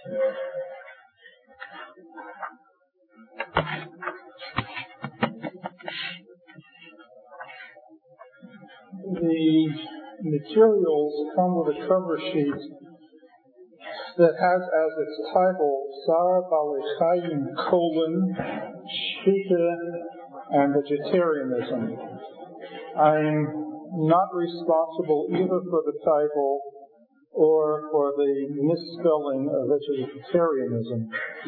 The materials come with a cover sheet that has as its title Tzar Baalei Chayim, Shchita, and Vegetarianism. I'm not responsible either for the title or for the misspelling of vegetarianism.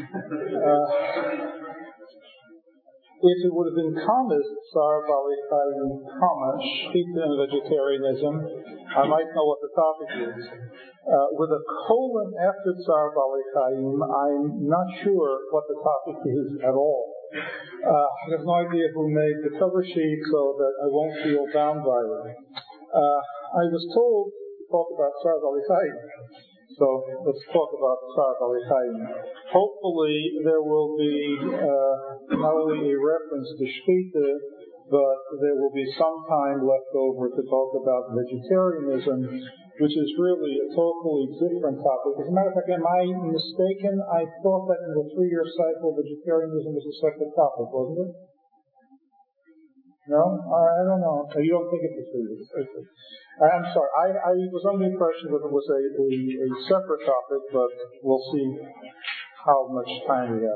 If it would have been Kama's Tzar Baalei Chayim, Shchita and Vegetarianism, I might know what the topic is. With a colon after Tzar Baalei Chayim, I'm not sure what the topic is at all. I have no idea who made the cover sheet, so that I won't feel bound by it. I was told to talk about Tzar Baalei Chayim. So let's talk about Tzar Baalei Chayim. Hopefully there will be not only a reference to Shchita, but there will be some time left over to talk about vegetarianism, which is really a totally different topic. As a matter of fact, am I mistaken? I thought that in the 3-year cycle, vegetarianism was a separate topic, wasn't it? No? I don't know. You don't think it's a 3 years. Okay. I'm sorry. I was under the impression that it was a separate topic, but we'll see how much time we have.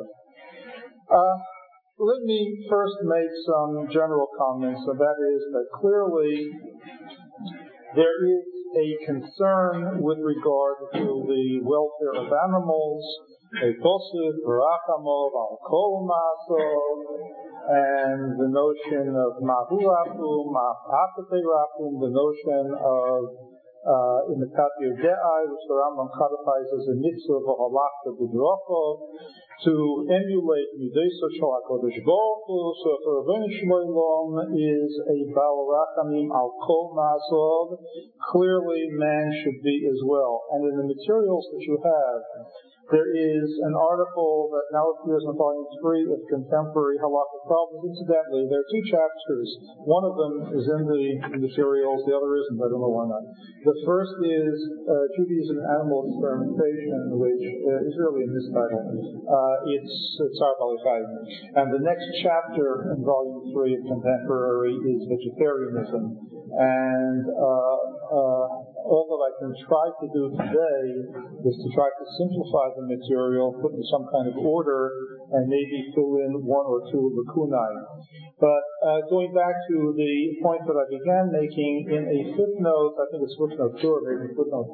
Let me first make some general comments, and that is that clearly there is a concern with regard to the welfare of animals, a posuk, v'rachamov, al kol maso, and the notion of mahu rapum, ma'atate rapum, the notion of in the Katya De'ai, which the Rambam codifies as a mitzvah v'halachta b'dracha, to emulate Midesa Shel HaKadosh Baruch Hu. So if Rabbeinu Shlomo is a Baal Rachamim al Kol Ma'asov, clearly man should be as well. And in the materials that you have, there is an article that now appears in volume 3 of Contemporary Halakhic Problems. Incidentally, there are 2 chapters. One of them is in the materials, the other isn't. I don't know why not. The first is Judaism and Animal Experimentation, which is really a mistitle. It's Tzar Baalei Chayim. And the next chapter in volume 3 of Contemporary is Vegetarianism. And all that I can try to do today is to try to simplify the material, put in some kind of order, and maybe fill in 1 or 2 lacunae. But going back to the point that I began making, in a footnote, I think it's footnote 2 or maybe footnote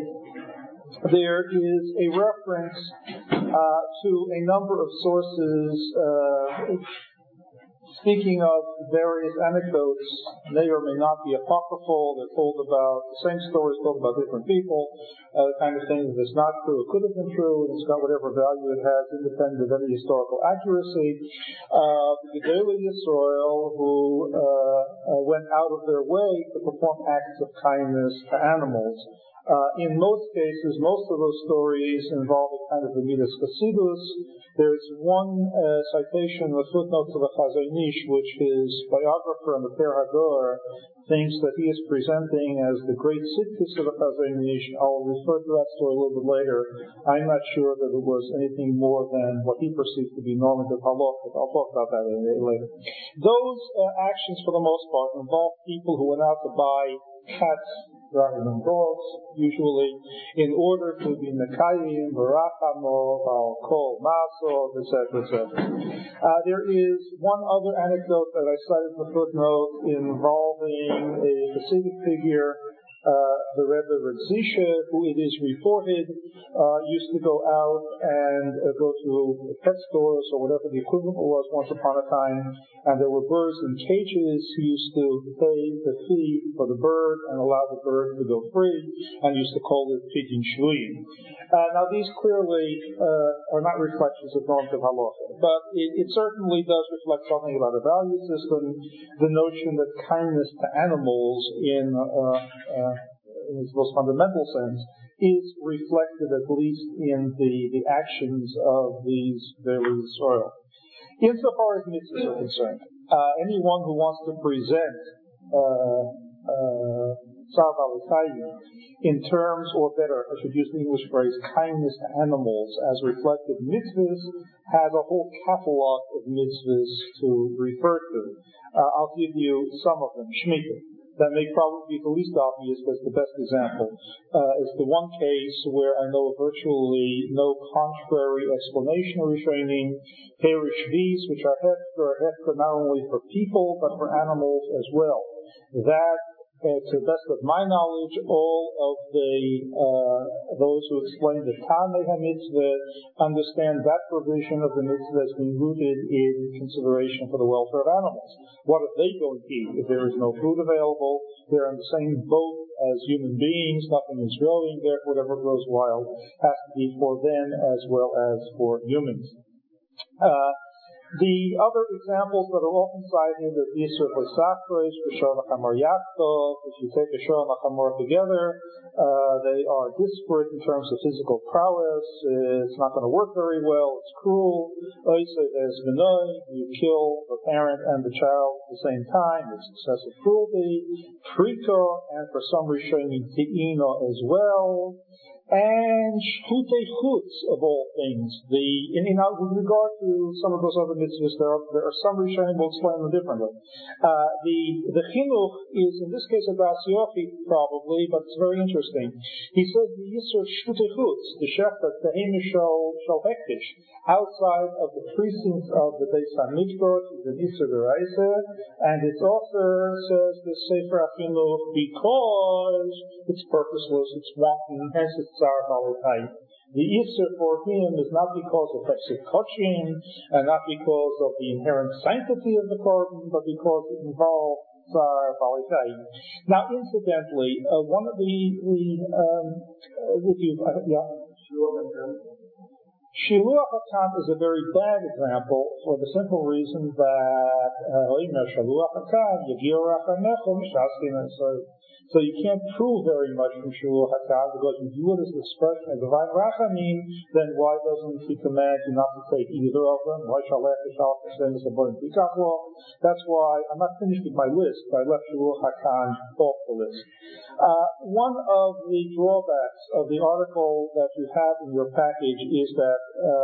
3, there is a reference to a number of sources speaking of various anecdotes. May or may not be apocryphal. They're told about the same stories told about different people, the kind of thing that's not true. It could have been true, and it's got whatever value it has, independent of any historical accuracy. The Gedolei Yisrael, who went out of their way to perform acts of kindness to animals. In most cases, most of those stories involve a kind of a midas chasidus. There's one citation in the footnotes of the Chazon Ish, which his biographer in the Per Hador thinks that he is presenting as the great Sidkus of the Chazon Ish. I'll refer to that story a little bit later. I'm not sure that it was anything more than what he perceived to be normative halakha. I'll talk about that later. Those actions, for the most part, involve people who went out to buy cats rather than dogs, usually, in order to be mekayim, v'rachamo, al kol maso, etc., etc. There is one other anecdote that I cited in the footnote involving a Hasidic figure, the Rebbe Radzisha, who it is reported used to go out and go to pet stores or whatever the equivalent was once upon a time, and there were birds in cages. He used to pay the fee for the bird and allow the bird to go free, and used to call it pidyon shvuyim. Now these clearly are not reflections of normative halacha, but it certainly does reflect something about a value system, the notion that kindness to animals in its most fundamental sense is reflected at least in the actions of these very soil. Insofar as mitzvahs are concerned, anyone who wants to present Tzar Ba'alei Chayim, in terms, or better, I should use the English phrase, kindness to animals, as reflected in mitzvahs, has a whole catalog of mitzvahs to refer to. I'll give you some of them. Shemitah. That may probably be the least obvious, but it's the best example. It's the one case where I know virtually no contrary explanation or Rishonim. Perish these, which are hefker not only for people, but for animals as well. That, to the best of my knowledge, all of those who explain the Tanei HaMitzvah understand that provision of the mitzvah as being rooted in consideration for the welfare of animals. What if they don't eat? If there is no food available, they're in the same boat as human beings, nothing is growing, therefore whatever grows wild has to be for them as well as for humans. The other examples that are often cited are Yisur B'Sachros, B'Shor L'Chamor Yachtov. If you take a Shor and a Chamor together, they are disparate in terms of physical prowess. It's not going to work very well. It's cruel. You kill the parent and the child at the same time. It's excessive cruelty. Prito, and for some Rishonim, Te'ino as well. And Shchutei Chutz, of all things. With regard to some of those other mitzvahs, there are some Rishonim will explain them differently. The chinuch is, in this case, a Bas Yochi, probably, but it's very interesting. He says the Yisur Shchutei Chutz, the Shechta Tehemish Shal Hektish, outside of the precincts of the Beis HaMikdash, the Yisur D'Oraisa, and its author says the Sefer HaChinuch because it's purposeless, it's wanton, hence it's Tzar Ba'alei Chayim. The Isser for him is not because of Hefsek Kochim, and not because of the inherent sanctity of the korban, but because it involves Tzar Ba'alei Chayim. Now, incidentally, one of Shiluach HaKam is a very bad example for the simple reason that so you can't prove very much from Shiluach HaKam, because if you view it as the expression of divine rachamim, then why doesn't he command you not to take either of them? Why shall I That's why I'm not finished with my list. I left Shiluach HaKam off the list. One of the drawbacks of the article that you have in your package is that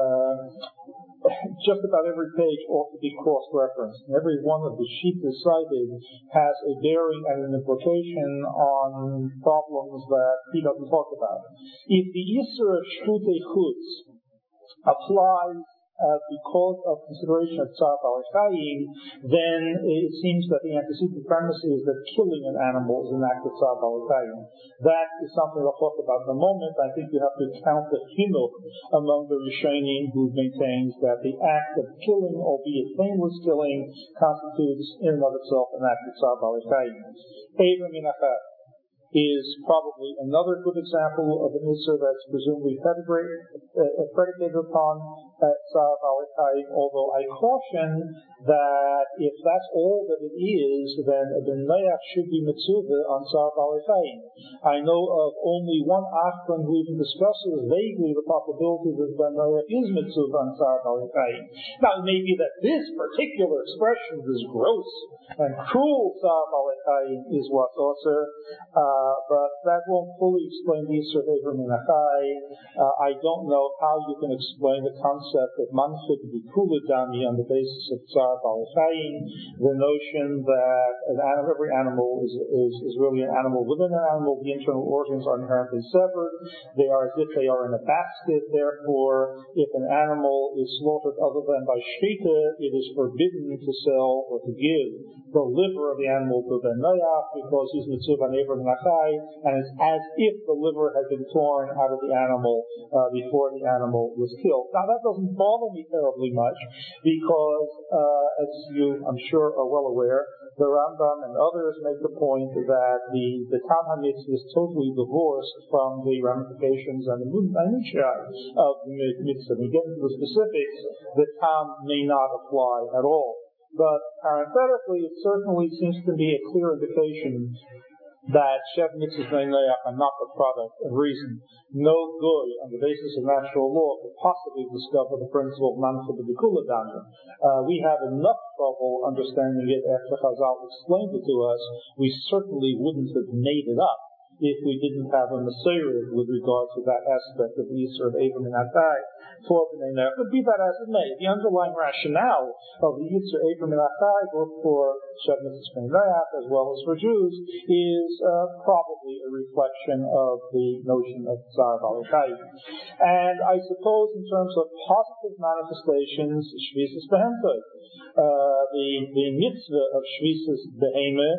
just about every page ought to be cross-referenced. Every one of the sheets cited has a bearing and an implication on problems that he doesn't talk about. If the Yisur of Shchutei Chutz applies because of consideration of Tzar Ba'alei Chayim, then it seems that the antecedent premise is that killing an animal is an act of Tzar Ba'alei Chayim. That is something I'll talk about in a moment. I think you have to count the chinuch among the Rishonim who maintains that the act of killing, albeit painless killing, constitutes in and of itself an act of Tzar Ba'alei Chayim. Eivah min Achad is probably another good example of an Isser that's presumably predicated upon Tzar Ba'alei Chayim, although I caution that if that's all that it is, then a Ben Noach should be mitzvah on Tzar Ba'alei Chayim. I know of only one Achron who even discusses vaguely the possibility that Ben Noach is mitzvah on Tzar Ba'alei Chayim. Now, it may be that this particular expression, this gross and cruel Tzar Ba'alei Chayim, is what's also but that won't fully explain the Yisur Eivah min Achai. I don't know how you can explain the concept of manchut b'kuladami on the basis of Tzar Ba'alei Chayim, the notion that every animal is really an animal within an animal. The internal organs are inherently severed. They are as if they are in a basket. Therefore, if an animal is slaughtered other than by shchita, it is forbidden to sell or to give the liver of the animal to Ben Noach because he's mitzvah on Eivah min Achai. And it's as if the liver had been torn out of the animal before the animal was killed. Now, that doesn't bother me terribly much because, as you, I'm sure, are well aware, the Rambam and others make the point that the Tam HaMitzvah is totally divorced from the ramifications and the minutiae of the mitzvah. We get into the specifics, the Tam may not apply at all. But parenthetically, it certainly seems to be a clear indication that Shev Mitzvahs Neineach are not the product of reason. No goy, on the basis of natural law, could possibly discover the principle of Mancha B'Dikula Dana. We have enough trouble understanding it after Chazal explained it to us. We certainly wouldn't have made it up if we didn't have a Messiah with regard to that aspect of the Yisur of Abram and Achai for B'nai Noach. But be that as it may, the underlying rationale of the Yisur Abram and Achai, both for Shev Mitzvahs B'nai Noach as well as for Jews, is probably a reflection of the notion of Tzar B'alei Chayim. And I suppose in terms of positive manifestations, Shvisas Behemtoi, the mitzvah of Shvisas Behemah,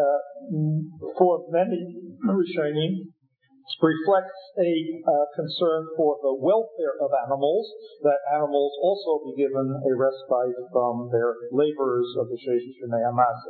for many Rishonim, reflects a concern for the welfare of animals, that animals also be given a respite from their labors of the Sheish Shnei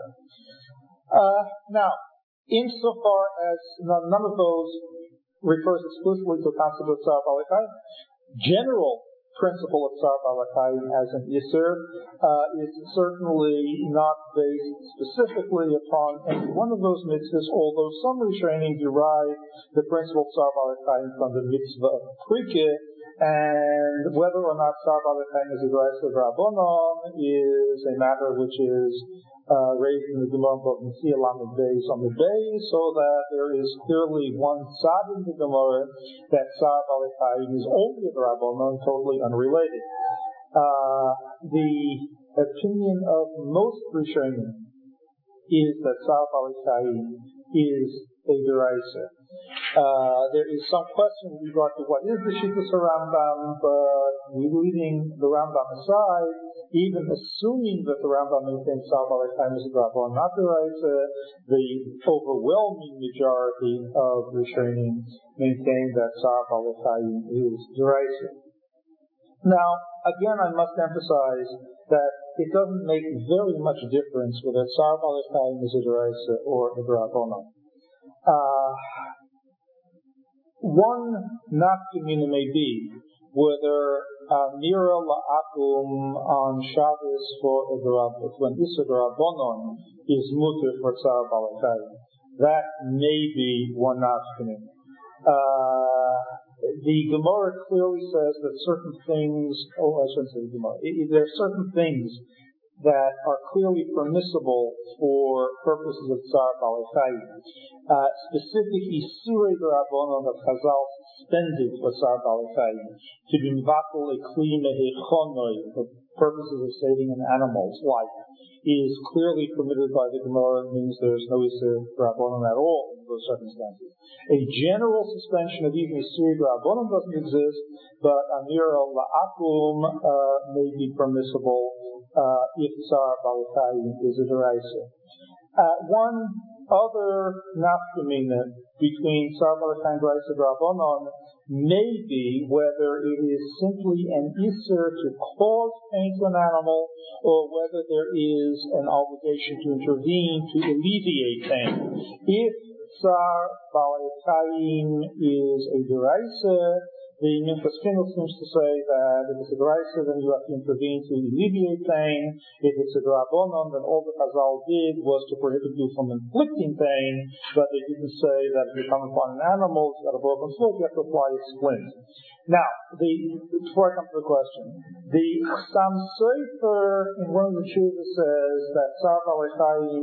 Hamasa. Now, insofar as none of those refers explicitly to the concept of Tzar B'alei Chayim, general principle of Tzar B'alei Chayim as an Yisur is certainly not based specifically upon any one of those mitzvahs, although some Rishonim derive the principle of Tzar B'alei Chayim from the mitzvah of Prikeh, and whether or not Tzar B'alei Chayim is a D'oraisa Rabbanon is a matter which is raised in the Gemara of Nesiah Lamed Beis on the day, so that there is clearly one side in the Gemara that Tzar B'alei Chayim is only a Rabbanon, totally unrelated. The opinion of most Rishonim is that Tzar B'alei Chayim is a D'oraisa. There is some question with regard to what is the Shittas Rambam, but leaving the Rambam aside, even assuming that the Rambam maintains Tzar B'alei Chayim is a D'Rabbanan, not D'oraisa, the overwhelming majority of Rishonim maintain that Tzar B'alei Chayim is D'oraisa. Now, again, I must emphasize that it doesn't make very much difference whether Tzar B'alei Chayim is a D'oraisa or a D'Rabbanan. One nafkamina may be whether Mira La'akum on Shabbos for a D'Rabbanan, when Issa D'Rabbanan is mutter for Tzar B'alei Chayim. That may be one nafkamina. The Gemara clearly says that certain things, I shouldn't say the Gemara, there are certain things that are clearly permissible for purposes of Tzar B'alei Chayim. Specific Isurei D'Rabbanan that Chazal suspended for Tzar B'alei Chayim, to be mvakel a kli mehechonoi for purposes of saving an animal's life, is clearly permitted by the Gemara. It means there's no Isurei D'Rabbanan at all in those circumstances. A general suspension of even Isurei D'Rabbanan doesn't exist, but Amira La'akum may be permissible if Tzar B'alei Chayim is a D'oraisa. One other nafkamina between Tzar B'alei Chayim D'oraisa D'Rabbanan may be whether it is simply an Isser to cause pain to an animal, or whether there is an obligation to intervene to alleviate pain. If Tzar B'alei Chayim is a D'oraisa, the Minchas Chinuch seems to say that if it's a D'oraisa, then you have to intervene to alleviate pain. If it's a D'Rabbanan, then all the Chazal did was to prohibit you from inflicting pain, but they didn't say that if you come upon an animal, it's got a broken foot, you have to apply a splint. Now, before I come to the question, the Chassam Sofer in one of the Tshuvos says that Tzar B'alei Chayim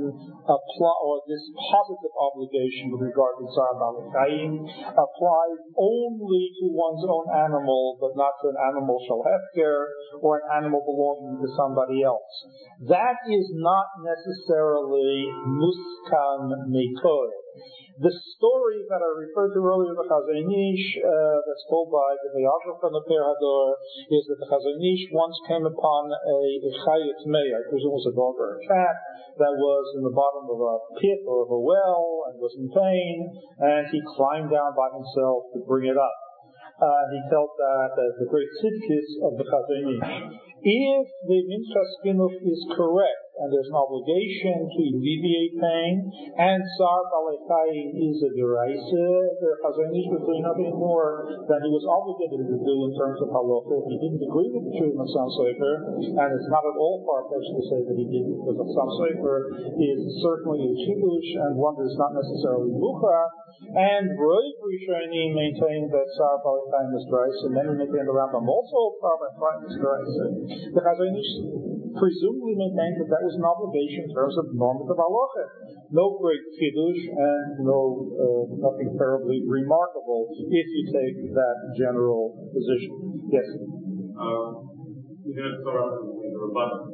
or this positive obligation with regard to Tzar B'alei Chayim applies only to one's own animal, but not to an animal shel hefker or an animal belonging to somebody else. That is not necessarily muskam mekoy. The story that I referred to earlier, the Chazon Ish, that's told by the biographer of the Per Hador, is that the Chazon Ish once came upon a chayet mei, I presume it was a dog or a cat, that was in the bottom of a pit or of a well and was in pain, and he climbed down by himself to bring it up. He felt that as the great tzidkis of the Chazon Ish. If the Minchas Chinuch is correct, and there's an obligation to alleviate pain, and Tsar Balei Chayim is a deraisa. The Chazon Ish was doing nothing more than he was obligated to do in terms of halacha. He didn't agree with the Shurim of Sam Sofer, and it's not at all far-fetched to say that he didn't, because the Sam Sofer is certainly a chidush and one that is not necessarily mucha. And Roy Rishonim maintained that Tsar Balei Chayim is deraisa, and then we maintained the Rambam also Tsar Balei Chayim is deraisa. The Chazon Ish presumably maintained that was an obligation in terms of normative halacha. No great chidush and nothing terribly remarkable if you take that general position. Yes. You have Torah in the rebuttal.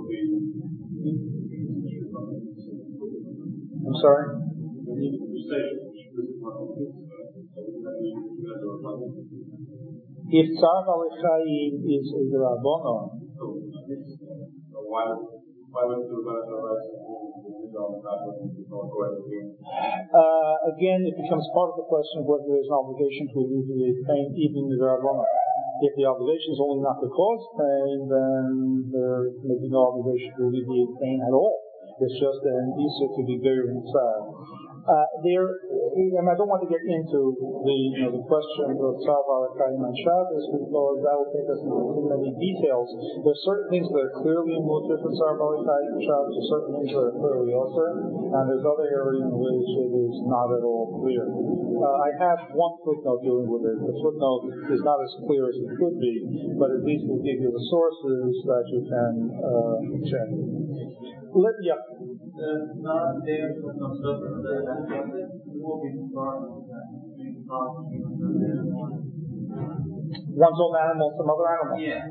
I'm sorry? If Tsar Balei Chayim is a Rabbanon, why would the rebuttal again, it becomes part of the question of whether there's an obligation to alleviate pain, even in the Rabbanon. If the obligation is only not to cause pain, then there may be no obligation to alleviate pain at all. It's just an issue to be very inside. And I don't want to get into the question of Tsar Balei Chayim and Shabbos, because that will take us into too many details. There are certain things that are clearly mutar for Tsar Balei Chayim and Shabbos, there are certain things that are clearly also, and there's other areas in which it is not at all clear. I have one footnote dealing with it. The footnote is not as clear as it could be, but at least will give you the sources that you can check. One's own animal, some other animal. Yeah.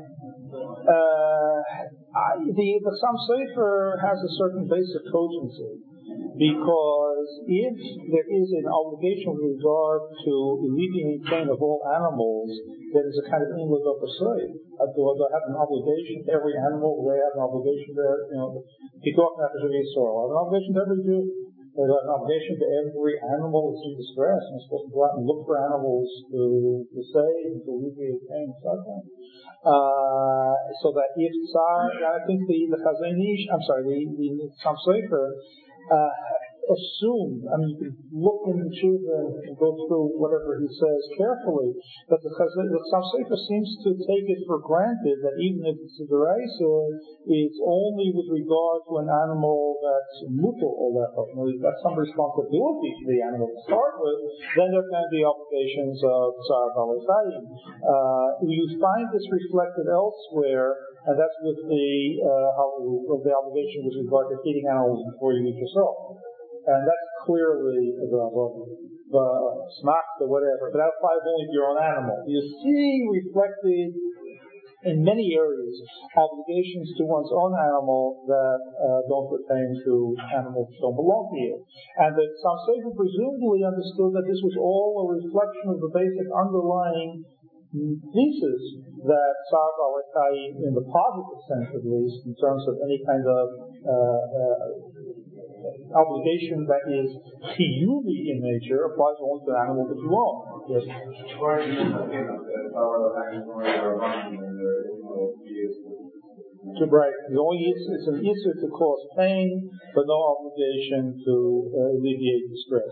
The Sam Sofer has a certain basic cogency, because if there is an obligation with regard to alleviating pain of all animals, there is a kind of inlet of a slave. Do I have an obligation to every animal? Do I have an obligation to, Pikuach Nefesh Yisrael? I have an obligation to every Jew. Do I have an obligation to every animal that's in distress? I'm supposed to go out and look for animals to save and to alleviate pain and suffering. So that if I think the Chazon Ish, the Sam Sofer assumed, you can look in the Tshuva and go through whatever he says carefully, but the Sam Sofer seems to take it for granted that even if it's a deraisa, it's only with regard to an animal that's mutal or lecha. That's some responsibility to the animal to start with. Then there can be obligations of Tsar Balei Chayim. You find this reflected elsewhere, and that's with the obligation with regard to feeding animals before you eat yourself. And that's clearly the smack or whatever, but that applies only to your own animal. You see reflected in many areas obligations to one's own animal that don't pertain to animals that don't belong to you. And that Sam Sofer presumably understood that this was all a reflection of the basic underlying thesis that Tsar Balei Chayim, in the positive sense at least, in terms of any kind of obligation that is chiyuvi in nature, applies only to the animal that you own. Yes. Right. It's an issue to cause pain, but no obligation to alleviate distress.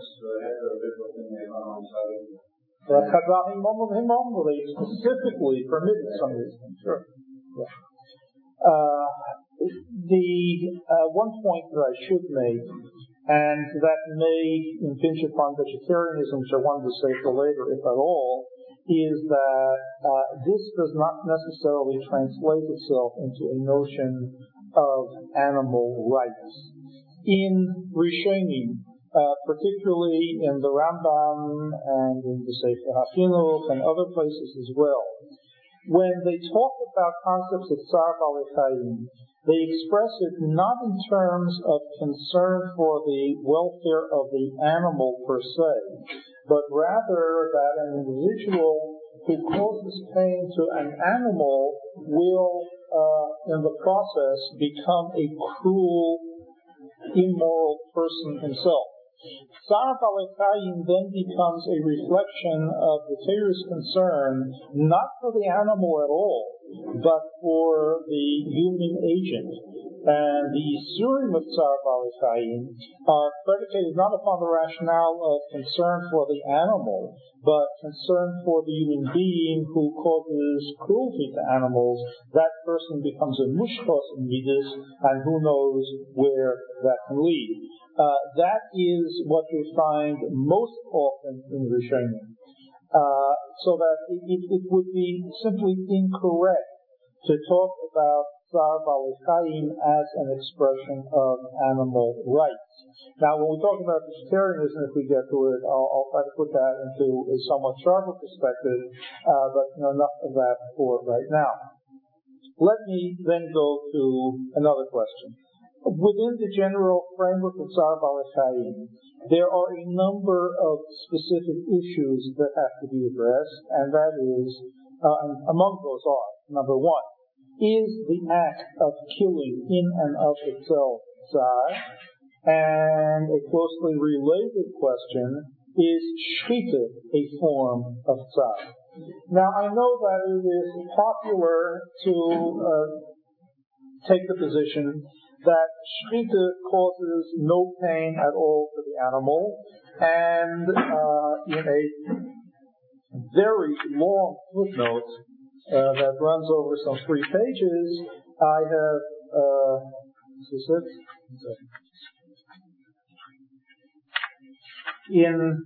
They specifically permitted some of these things. Sure. Yeah. The one point that I should make, and that may impinge upon vegetarianism, which I wanted to say for later, if at all, is that this does not necessarily translate itself into a notion of animal rights. In Rishonim, particularly in the Rambam and in the Sefer HaChinuch and other places as well, when they talk about concepts of Tsar Balei Chayim, they express it not in terms of concern for the welfare of the animal per se, but rather that an individual who causes pain to an animal will, in the process, become a cruel, immoral person himself. Tsar Balei Chayim then becomes a reflection of the Torah's concern, not for the animal at all, but for the human agent. and the Isurim of Tzar Bali Chayim are predicated not upon the rationale of concern for the animal, but concern for the human being who causes cruelty to animals. That person becomes a mushkos in midas, and who knows where that can lead. That is what you find most often in Rishonim. So that it would be simply incorrect to talk about Tzar Bali Chayim as an expression of animal rights. Now, when we talk about vegetarianism, if we get to it, I'll try to put that into a somewhat sharper perspective, but enough of that for right now. Let me then go to another question. Within the general framework of Tzar Bali Chayim, there are a number of specific issues that have to be addressed, and that is, among those are, number one, is the act of killing in and of itself tzar? And a closely related question, is shchita a form of tzar? Now, I know that it is popular to take the position that shchita causes no pain at all to the animal, and in a very long footnote that runs over some 3 pages, I have, is this it? In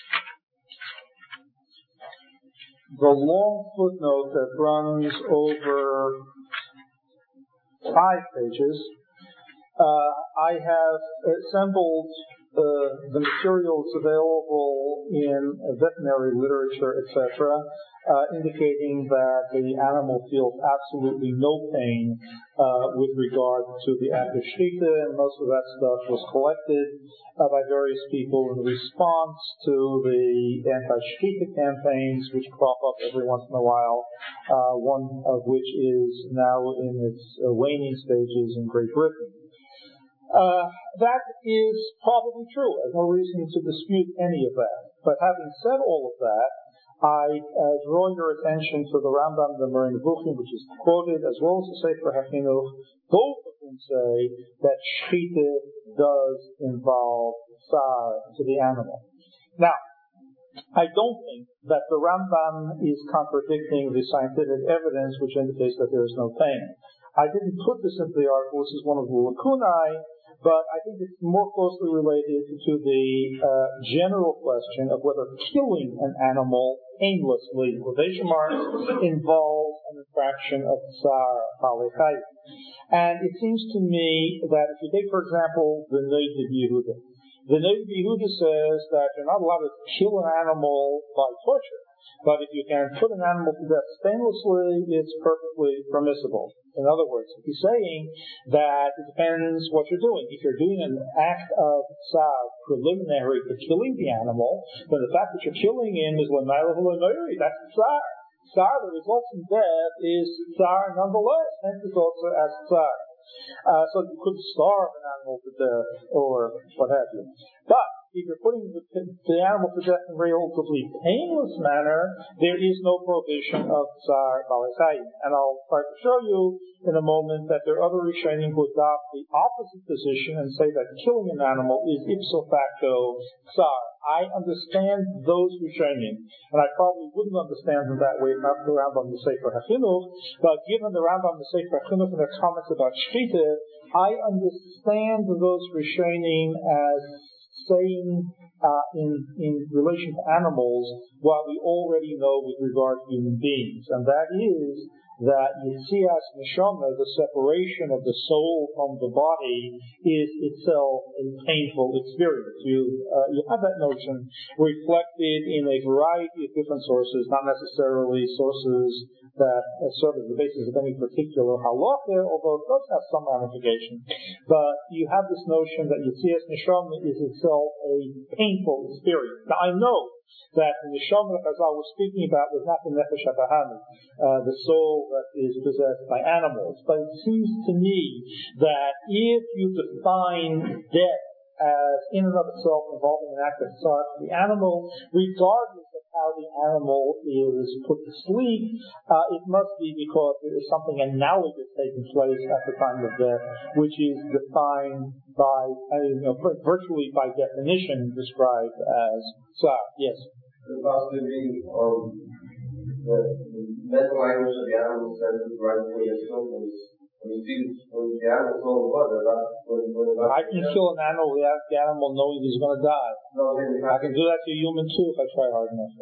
the long footnote that runs over 5 pages, I have assembled the materials available in veterinary literature, etc., indicating that the animal feels absolutely no pain with regard to the act of shchita, and most of that stuff was collected by various people in response to the anti-shchita campaigns which crop up every once in a while, one of which is now in its waning stages in Great Britain. That is probably true. There's no reason to dispute any of that. But having said all of that, I draw your attention to the Rambam, the Moreh Nevuchim, which is quoted, as well as the Sefer HaChinuch, both of whom say that shchita does involve tsar to the animal. Now, I don't think that the Rambam is contradicting the scientific evidence which indicates that there is no pain. I didn't put this into the article. This is one of the lacunae, but I think it's more closely related to the general question of whether killing an animal aimlessly, quotation marks, involves an infraction of Tzar Bali Chayim. And it seems to me that if you take, for example, the Noda B'Yehuda, the Noda B'Yehuda says that you're not allowed to kill an animal by torture, but if you can put an animal to death painlessly, it's perfectly permissible. In other words, he's saying that it depends what you're doing. If you're doing an act of tsar preliminary to killing the animal, then the fact that you're killing him is l'mayri, that's tsar. Tsar that results in death is tsar nonetheless, hence it's also as tsar. So you could starve an animal to death or what have you. But if you're putting the animal to death in a relatively painless manner, there is no prohibition of Tzar Bali Chayim. And I'll try to show you in a moment that there are other Rishonim who adopt the opposite position and say that killing an animal is ipso facto Tzar. I understand those Rishonim, and I probably wouldn't understand them that way if not the Rambam the Sefer HaChinuch, but given the Rambam the Sefer HaChinuch and their comments about shchita, I understand those Rishonim as saying in relation to animals what we already know with regard to human beings, and that is that Yetzias Neshama, the separation of the soul from the body, is itself a painful experience. You have that notion reflected in a variety of different sources, not necessarily sources that serve as the basis of any particular halacha, although it does have some ramification. But you have this notion that Yetzias Neshama is itself a painful experience. Now, I know that the neshama that Chazal was speaking about was not the nefesh habahami, the soul that is possessed by animals. But it seems to me that if you define death as in and of itself involving an act of thought. The animal, regardless of how the animal is put to sleep, it must be because there is something analogous taking place at the time of death, which is defined by, virtually by definition, described as tsar. Yes? The possibility of the mental language of the animal says it's right when it's still. When the animal's no blood, I can kill an animal without the animal knowing he's going to die. I can do that to a human too if I try hard enough.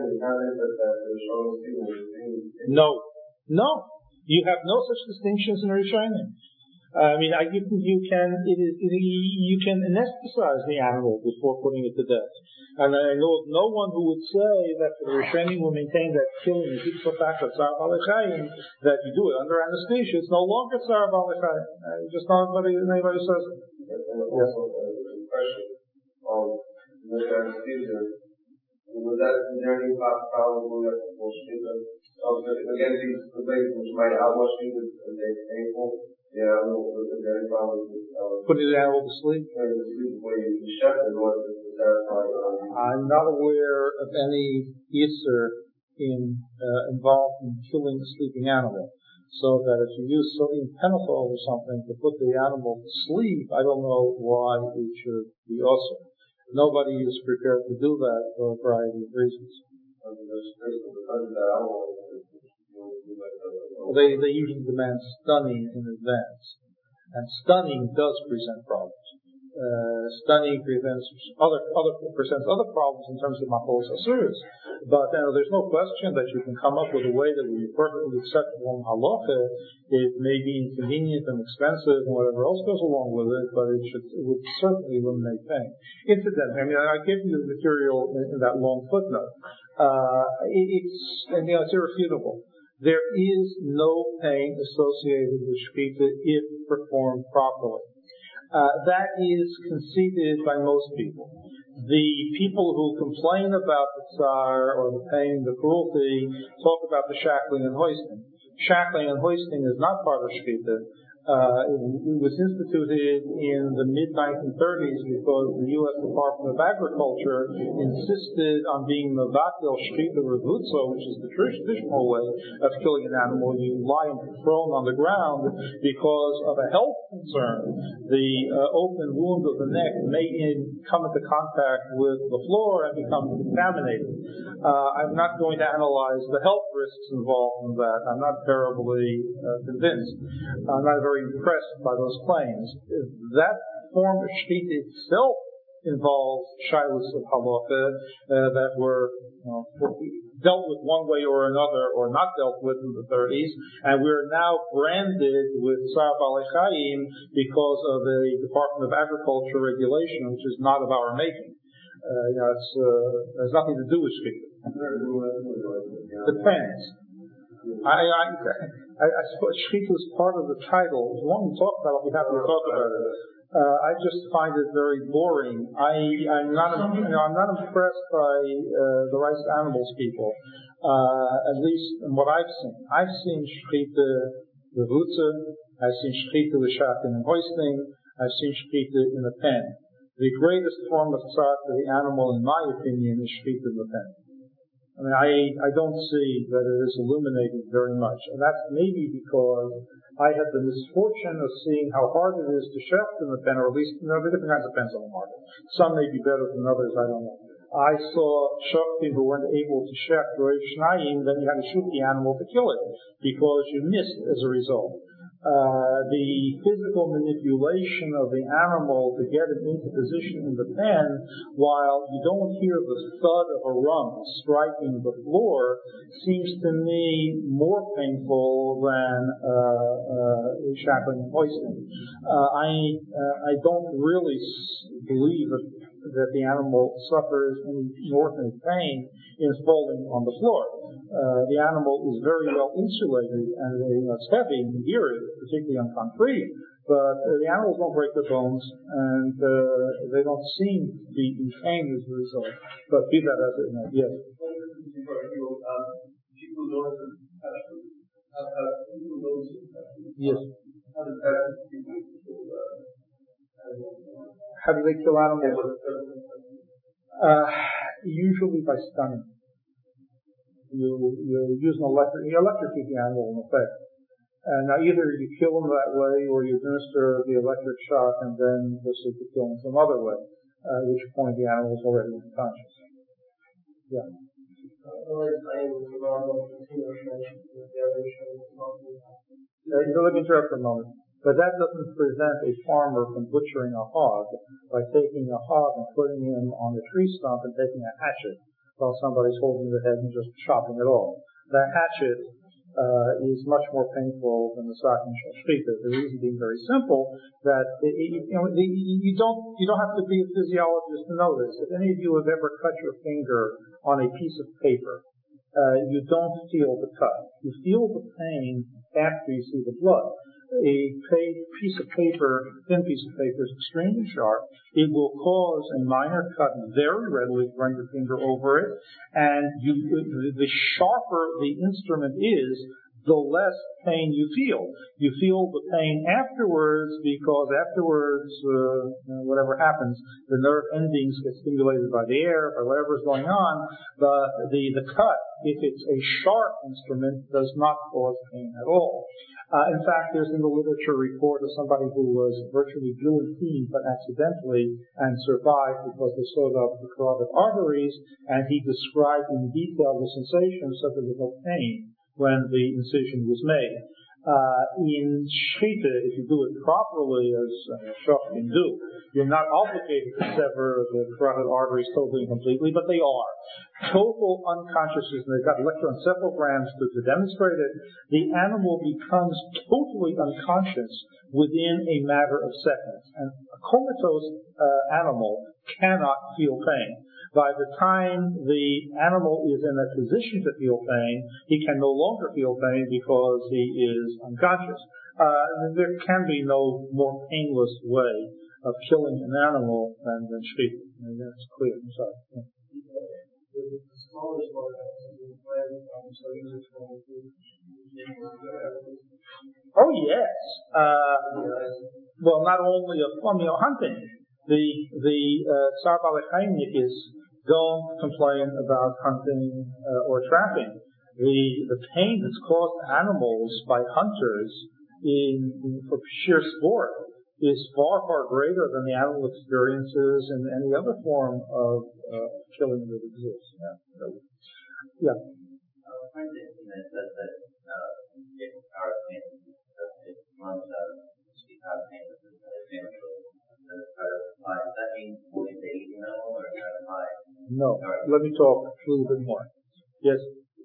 No. You have no such distinctions in Rishonim. You can anesthetize the animal before putting it to death. And I know of no one who would say that the Rishonim will maintain that killing is equal factor of Tzar B'Alei that you do it under anesthesia. It's no longer Tzar B'Alei Chayim. Just not anybody says it. Yes. Question with anesthesia. Was that is there any problem that will speak of again these debates which might outwash people as they painful? Yeah, was there any problem with putting the animal to sleep? Where you chef in order to satisfy. I'm not aware of any yisur involved in killing a sleeping animal. So that if you use sodium pentothal or something to put the animal to sleep, I don't know why it should be also. Nobody is prepared to do that for a variety of reasons. They usually demand stunning in advance. And stunning does present problems. Stunning presents other problems in terms of macholos asuros. But there's no question that you can come up with a way that would be perfectly acceptable in halacha. It may be inconvenient and expensive and whatever else goes along with it, but it would certainly eliminate pain. Incidentally, I gave you the material in that long footnote. It's irrefutable. There is no pain associated with shechita if performed properly. That is conceded by most people. The people who complain about the tsar or the pain, the cruelty, talk about the shackling and hoisting. Shackling and hoisting is not part of shechita. It was instituted in the mid-1930s because the U.S. Department of Agriculture insisted on being mevatel shechita revutza, which is the traditional way of killing an animal. You lie prone on the ground because of a health concern. The open wound of the neck may come into contact with the floor and become contaminated. I'm not going to analyze the health risks involved in that. I'm not terribly convinced. I'm not very impressed by those claims. That form of shechita itself involves shilas of halacha that were dealt with one way or another, or not dealt with in the 30s, and we're now branded with Tzar B'Alei Chayim because of a Department of Agriculture regulation, which is not of our making. It has nothing to do with shechita. Depends. I suppose shechita is part of the title. If you want to talk about it, I'll be happy to talk about it. I just find it very boring. I'm not impressed by the rights to animals people. At least in what I've seen. I've seen shechita revutza. I've seen shechita with shackling and hoisting. I've seen shechita in a pen. The greatest form of tzar for the animal, in my opinion, is shechita in the pen. I don't see that it is illuminated very much. And that's maybe because I had the misfortune of seeing how hard it is to shecht in the pen, or at least, there are different kinds of pens on the market. Some may be better than others, I don't know. I saw shechtim who weren't able to shecht Rosh Shnayim, then you had to shoot the animal to kill it, because you missed as a result. The physical manipulation of the animal to get it into position in the pen, while you don't hear the thud of a rump striking the floor, seems to me more painful than shackling and hoisting. I don't really believe that the animal suffers any more than pain in falling on the floor. The animal is very well insulated, and it's heavy, and you hear it, particularly on concrete, but the animals don't break their bones, and they don't seem to be in pain as a result. But be that as it may, yes. Yes. How do they kill animals? Usually by stunning. You use you electrocute the animal in effect. Now either you kill them that way or you administer the electric shock and then proceed to kill them some other way, at which point the animal is already unconscious. Yeah. Let me interrupt for a moment. But that doesn't prevent a farmer from butchering a hog by taking a hog and putting him on a tree stump and taking a hatchet while somebody's holding the head and just chopping it off. That hatchet is much more painful than the stocking shechita. The reason being very simple, that you don't have to be a physiologist to know this. If any of you have ever cut your finger on a piece of paper, you don't feel the cut. You feel the pain after you see the blood. A piece of paper, thin piece of paper, is extremely sharp. It will cause a minor cut very readily if you run your finger over it. And the sharper the instrument is, the less pain you feel. You feel the pain afterwards because afterwards, whatever happens, the nerve endings get stimulated by the air or whatever is going on. But the cut, if it's a sharp instrument, does not cause pain at all. In fact, there's in the literature report of somebody who was virtually guillotined but accidentally and survived because they sewed up the carotid arteries, and he described in detail the sensation so that there was no pain when the incision was made. In shechita, if you do it properly, as shach can do, you're not obligated to sever the carotid arteries totally and completely, but they are. Total unconsciousness, and they've got electroencephalograms to demonstrate it. The animal becomes totally unconscious within a matter of seconds. And a comatose animal cannot feel pain. By the time the animal is in a position to feel pain, he can no longer feel pain because he is unconscious. There can be no more painless way of killing an animal than shechita. I mean, that's clear. I'm sorry. Yeah. Oh yes. Well, not only hunting. The Tsar Balakhaimnik don't complain about hunting or trapping. The pain that's caused to animals by hunters for sheer sport is far, far greater than the animal experiences in any other form of killing that exists. Yeah. No. Let me talk a little bit more. Yes?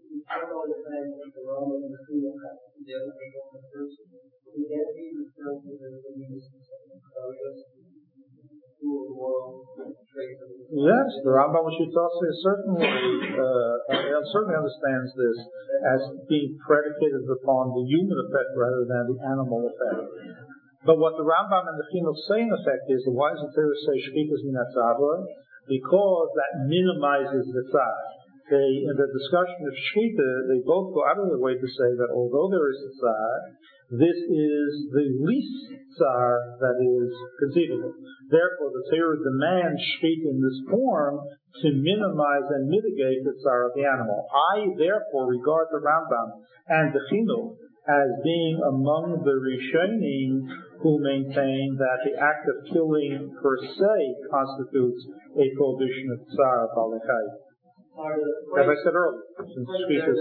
Yes, the Rambam Shitasi certainly understands this as being predicated upon the human effect rather than the animal effect. But what the Rambam and the Chinuch say in effect is, why does the Torah say shechita's min hatzava? Because that minimizes the tzar. In the discussion of shechita, they both go out of their way to say that although there is a tzar, this is the least tzar that is conceivable. Therefore, the Torah demands shechita in this form to minimize and mitigate the tzar of the animal. I, therefore, regard the Rambam and the Chinuch as being among the Rishonim who maintain that the act of killing per se constitutes a prohibition of tsar balechai. As I said earlier, since speakers.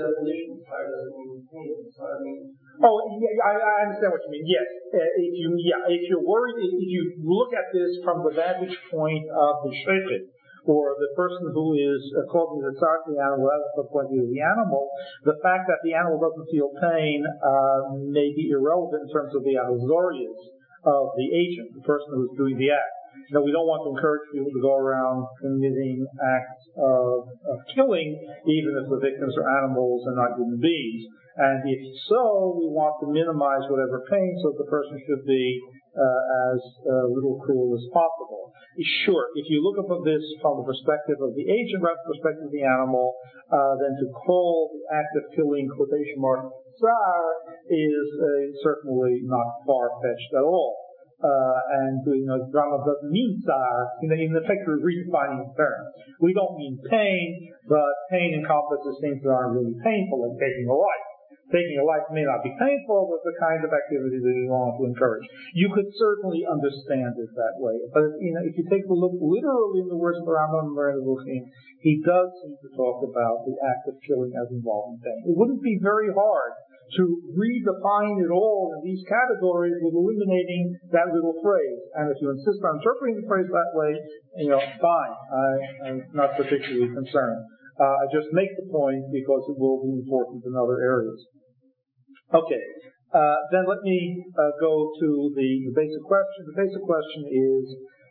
Oh, yeah, I understand what you mean. Yes, if you're worried, if you look at this from the vantage point of the shechet, or the person who is causing the tzar to the animal, that's the point of view of the animal, the fact that the animal doesn't feel pain may be irrelevant in terms of the azorias of the agent, the person who's doing the act. Now, we don't want to encourage people to go around committing acts of killing, even if the victims are animals and not human beings. And if so, we want to minimize whatever pain, so the person should be as little cruel as possible. Sure, if you look at this from the perspective of the agent rather than the perspective of the animal, then to call the act of killing, quotation mark, tsar, is certainly not far-fetched at all. and drama doesn't mean tsar. In effect, we're redefining the term. We don't mean pain, but pain encompasses things that aren't really painful, like taking a life. Taking a life may not be painful, but the kind of activity that you want to encourage. You could certainly understand it that way. But if you take a look literally in the words of Rambam Moreh, he does seem to talk about the act of killing as involving pain. It wouldn't be very hard to redefine it all in these categories with eliminating that little phrase. And if you insist on interpreting the phrase that way, fine. I'm not particularly concerned. I just make the point because it will be important in other areas. Okay, then let me go to the basic question. The basic question is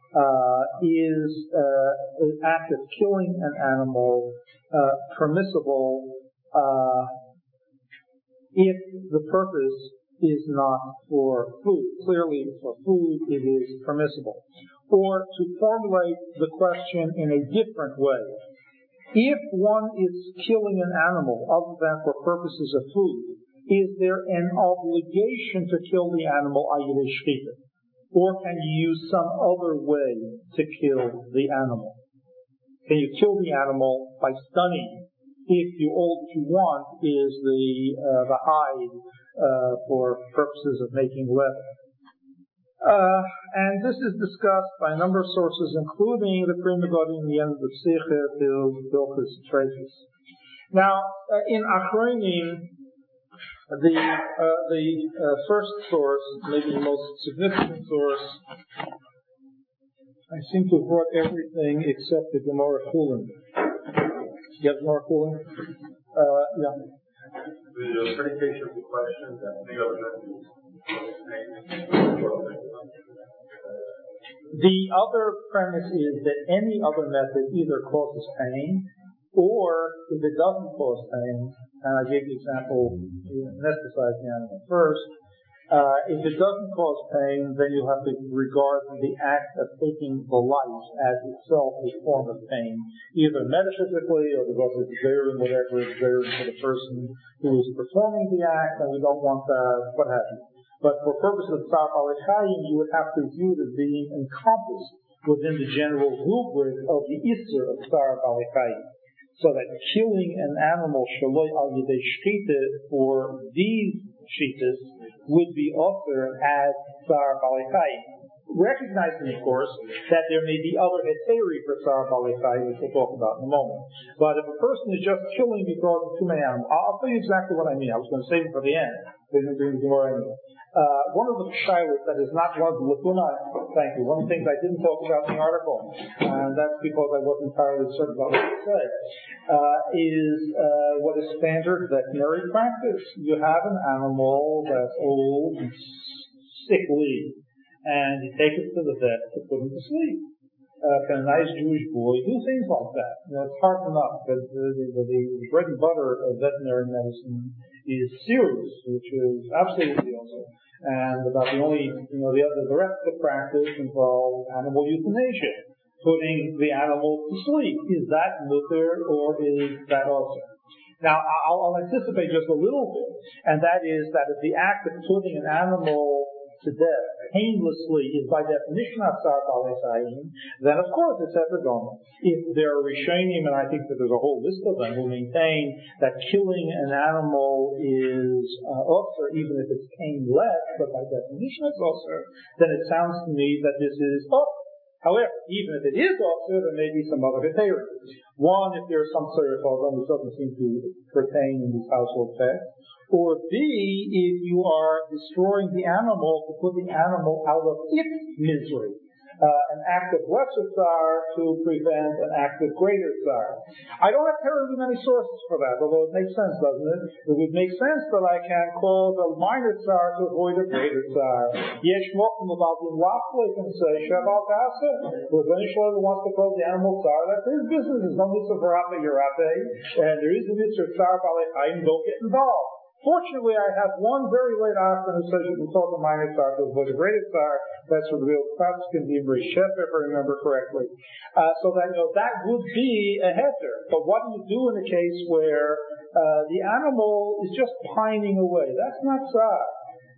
an act of killing an animal permissible if the purpose is not for food? Clearly, for food, it is permissible. Or to formulate the question in a different way, if one is killing an animal other than for purposes of food, is there an obligation to kill the animal, i.e. shechita? Or can you use some other way to kill the animal? Can you kill the animal by stunning if all that you want is the hide for purposes of making leather? And this is discussed by a number of sources, including the Pri Megadim in the end of the Psiche, Bilchus Traces. Now, in Achronim, the first source, maybe the most significant source, I seem to have brought everything except the Gemara Chulin. You have Gemara Chulin? Yeah. The predication of the question that the other premise is that any other method either causes pain, or if it doesn't cause pain, and I gave the example, anesthetize the animal first, if it doesn't cause pain, then you have to regard the act of taking the life as itself a form of pain, either metaphysically or because it's there and whatever it's there for the person who is performing the act, and we don't want what have you. But for purposes of Tsar Balei you would have to view it as being encompassed within the general rubric of the Isser of Tsar Balei. So that killing an animal shaloi al yedei shechita for these shitas would be offered as Tsar Balei, recognizing, of course, that there may be other heteri for Tsar Balei, which we'll talk about in a moment. But if a person is just killing because of too many animals, I'll tell you exactly what I mean. I was going to save it for the end. One of the shilas that is not one of the lacuna, thank you, one of the things I didn't talk about in the article, and that's because I wasn't entirely certain about what to say, is what is standard veterinary practice. You have an animal that's old and sickly, and you take it to the vet to put him to sleep. Can a nice Jewish boy do things like that? It's hard enough, but the bread and butter of veterinary medicine is serious, which is absolutely also. And about the only, the rest of the practice involves animal euthanasia, putting the animal to sleep. Is that mutter or is that also? Now, I'll anticipate just a little bit, and that is that if the act of putting an animal to death painlessly is by definition of Tsar Balei, then of course it's epigomer. If there are Rishonim, and I think that there's a whole list of them, who maintain that killing an animal is also, even if it's painless, but by definition it's also, then it sounds to me that this is also. However, even if it is also, there may be some other heteri. One, if there's some sort of problem which doesn't seem to pertain in these household pets. Or B, if you are destroying the animal to put the animal out of its misery. An act of lesser tsar to prevent an act of greater tsar. I don't have terribly many sources for that, although it makes sense, doesn't it? It would make sense that I can cause a minor tsar to avoid a greater tsar. Yesh mokum about the lachlik and say, Shabbat Asa. If any shlomo wants to cause the animal tsar, that's his business. There's no mitzvah for Rafa Yerafe, and there is a mitzvah tsar Balei Chayim, don't get involved. Fortunately, I have one very late afternoon who says you can call the minor tsar to avoid the greater tsar. That's what the real Klatskin be Rishef, if I remember correctly. So that that would be a heter. But what do you do in a case where the animal is just pining away? That's not tsar.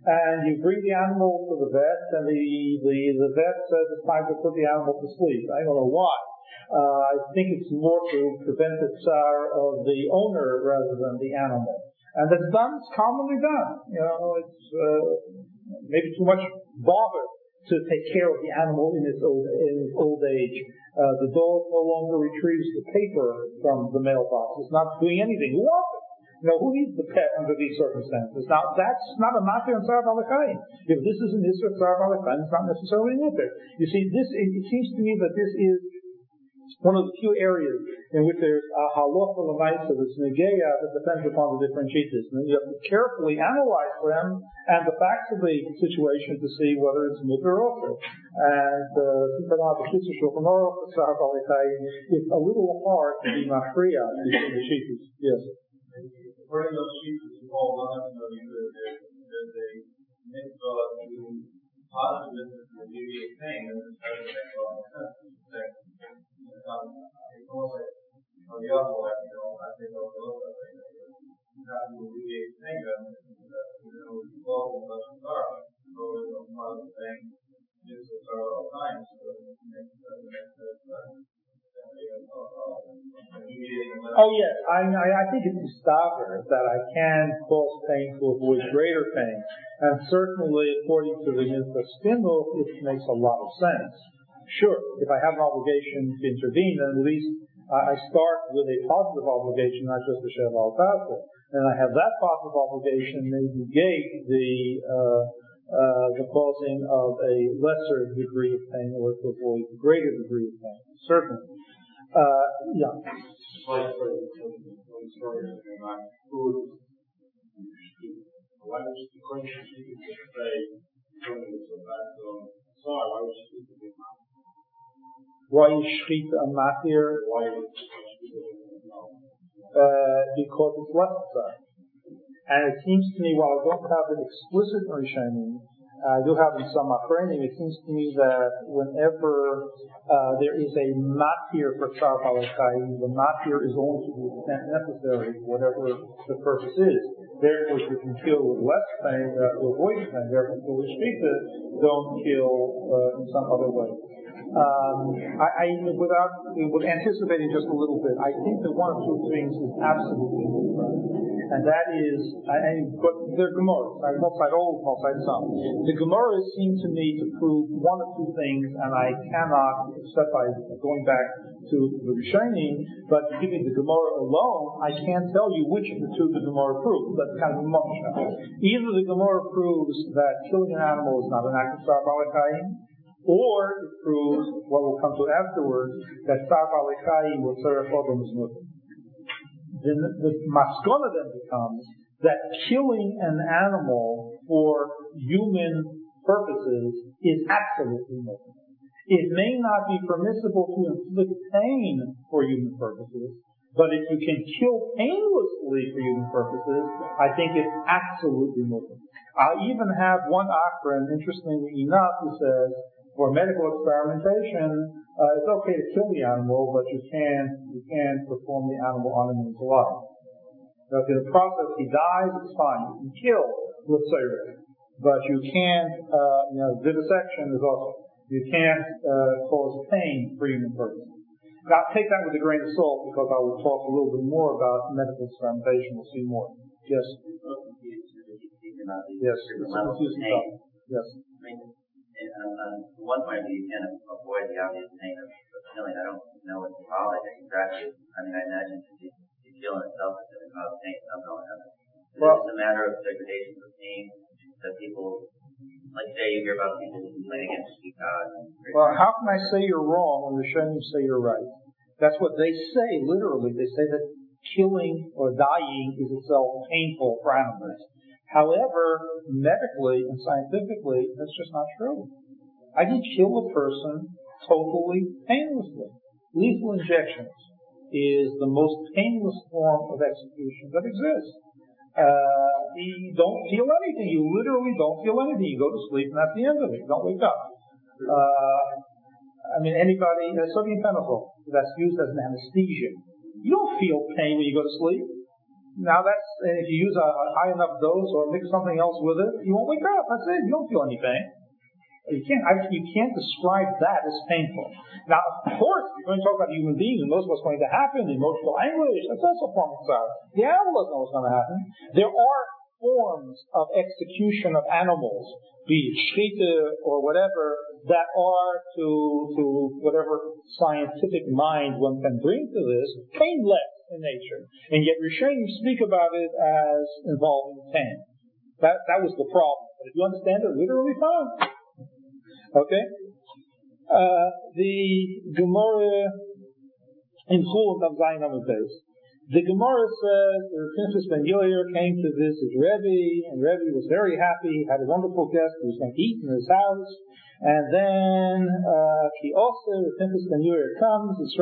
and you bring the animal to the vet, and the vet says it's time to put the animal to sleep. I don't know why. I think it's more to prevent the tsar of the owner rather than the animal. And that's done, it's commonly done. It's maybe too much bother to take care of the animal in its old age. The dog no longer retrieves the paper from the mailbox. It's not doing anything. Who wants it? Who needs the pet under these circumstances? Now, that's not a matir and tzar b'alei. If this is an isser tzar b'alei, it's not necessarily an isser. You see, it seems to me that this is one of the few areas in which there's a halacha l'maisa that's negeya that depends upon the different shittas. And then you have to carefully analyze them and the facts of the situation to see whether it's mutter or also. And since I don't have the shittas shulchan aruch, it's a little hard to be mafriya between the shittas. Yes. According to those shittas, you all want to know there's a mitzvah to positive to alleviate pain, and this doesn't make a lot of sense. It's almost like the other way, I think over a little bit. You have to alleviate pain, it's close and less dark. So it's a positive thing. It's a sort of all times, so it makes sense. Oh yes, I think it's a stopper that I can cause pain to avoid greater pain, and certainly according to the Mitzvah Spindle, it makes a lot of sense. Sure, if I have an obligation to intervene, then at least I start with a positive obligation, not just a shev al tasa, and I have that positive obligation may negate the causing of a lesser degree of pain or to avoid a greater degree of pain. Certainly. Yeah. Why was the question she could say why would she speak to the why you shchit a matir? Because it's less. And it seems to me, while I don't have it explicit in Rishonim, I do have in some Achronim, it seems to me that whenever there is a matir for tzar b'alei chayim, the matir is only to the extent necessary, whatever the purpose is. Therefore, if you can kill with less pain, to avoid pain. Therefore, for the shchita, don't kill in some other way. With anticipating just a little bit, I think that one or two things is absolutely different. And that is, but they're Gemaras, multi old, multi some. The Gemaras seem to me to prove one or two things, and I cannot, except by going back to the Rishonim, but to give me the Gemara alone, I can't tell you which of the two the Gemara proves. That's kind of a mushna. Either the Gemara proves that killing an animal is not an act of tzar b'alei chayim, or it proves, what we'll come to afterwards, that tzar b'alei chayim with tzarech odom is mutter. The maskona then becomes that killing an animal for human purposes is absolutely mutter. It may not be permissible to inflict pain for human purposes, but if you can kill painlessly for human purposes, I think it's absolutely mutter. I'll even have one akron, interestingly enough, who says, for medical experimentation, it's okay to kill the animal, but you can perform the animal on him in his life. Now, if in the process he dies, it's fine. You can kill with tzarech, but you can't. Vivisection is also. You can't cause pain for human purposes. Now, take that with a grain of salt, because I will talk a little bit more about medical experimentation. We'll see more. Yes. Yes. Yes. One point you can avoid the obvious pain of killing. I don't know what symbolic exactly. I imagine the kill in itself is going to cause pain. I don't know. It's a matter of degradation of pain that people, like today you hear about people complaining against God. Well, how can I say you're wrong when the Rishonim say you're right? That's what they say, literally. They say that killing or dying is itself painful for animals. However, medically and scientifically, that's just not true. I can kill a person totally painlessly. Lethal injections is the most painless form of execution that exists. You don't feel anything. You literally don't feel anything. You go to sleep and that's the end of it. You don't wake up. Anybody, sodium pentothal, that's used as an anesthesia. You don't feel pain when you go to sleep. Now if you use a high enough dose or mix something else with it, you won't wake up. That's it. You don't feel any pain. You can't describe that as painful. Now, of course, if you're going to talk about human beings and knows what's going to happen, emotional anguish, that's also form of sorrow. The animal doesn't know what's going to happen. There are forms of execution of animals, be it shchita or whatever, that are to whatever scientific mind one can bring to this, painless in nature. And yet Rishonim speak about it as involving pain. That was the problem. But if you understand it literally, fine. Okay? The Gemara in Chulun of Zayin Amud Beis. The Gemara says that Pinchas ben Yair came to visit Rebbe, and Rebbe was very happy, had a wonderful guest who was going to eat in his house. And then he also, Pinchas ben Yair comes, he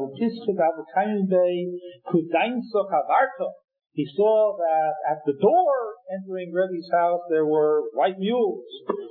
saw that at the door entering Rebbe's house there were white mules.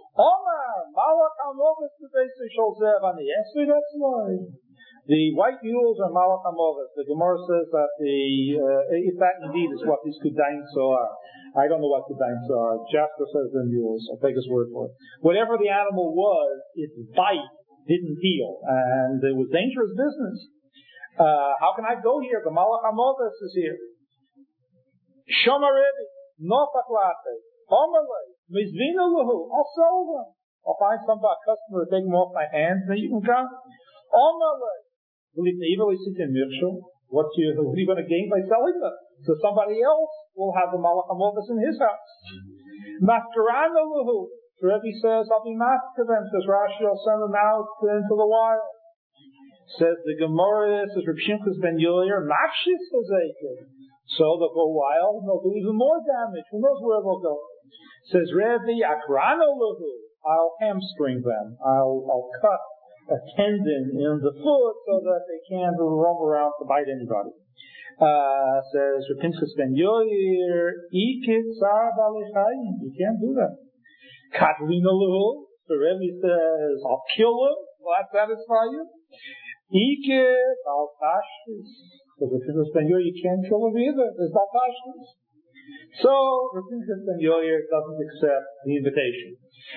The white mules are Malach HaMoves. The Gemara says that if that indeed is what these Kudaim are. I don't know what Kudaim are. Jasper says they're mules. I'll take his word for it. Whatever the animal was, its bite didn't heal, and it was dangerous business. How can I go here? The Malach HaMoves is here. Shomar Rebbe, Nofach Late, Omerle, Mizvina Lahu, I'll sell them. I'll find some customer to take them off my hands, then you can come. Omerle, what are you going to gain by selling them? So somebody else will have the Malach HaMoves in his house. Mafkarana Lahu, Rebbe says, I'll be master them, says Rashi, I'll send them out into the wild. Says the Gemara, says Reb Pinchas ben Yair, Mafshis Hazekah. So they'll go wild, and they'll do even more damage. Who knows where they'll go? Says Rebbe, Akrano Lahu, I'll hamstring them. I'll cut a tendon in the foot so that they can't roam around to bite anybody. Says Reb Pinchas ben Yair, you can't do that. Katlina Lahu, so Rebbe says, I'll kill him. Will that satisfy you? Al Tashtis. So Reb Pinchas ben Yair, you can't kill him either. There's Al Tashtis. So Reb Pinchas ben Yair doesn't accept the invitation.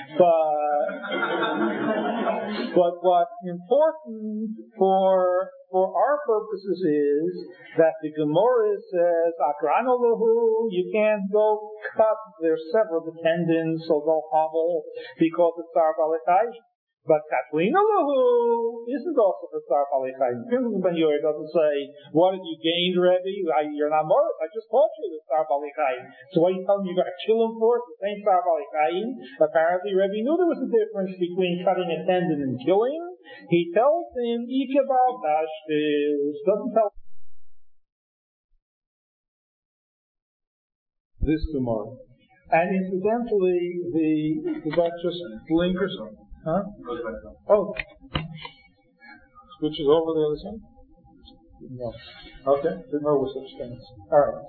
But what's important for our purposes is that the Gemara says, Akrano Lahu, you can't go cut their severed tendons so they'll hobble because it's Tsar Balechai. But Katlina Lahu isn't also for Tsar Balechai. Pinchas ben Yair doesn't say, what have you gained, Rebbe? You're not Morris. I just taught you the Tsar Balechai. So what are you telling me you're going to kill him for it? The same Tsar Balechai? Apparently Rebbe knew there was a difference between cutting a tendon and killing. He tells him, Ikebal Tashtis, doesn't tell this tomorrow. And incidentally, did that just blink or something? Huh? Oh. Switches over the other side? No. Okay. Didn't know with such things. Alright.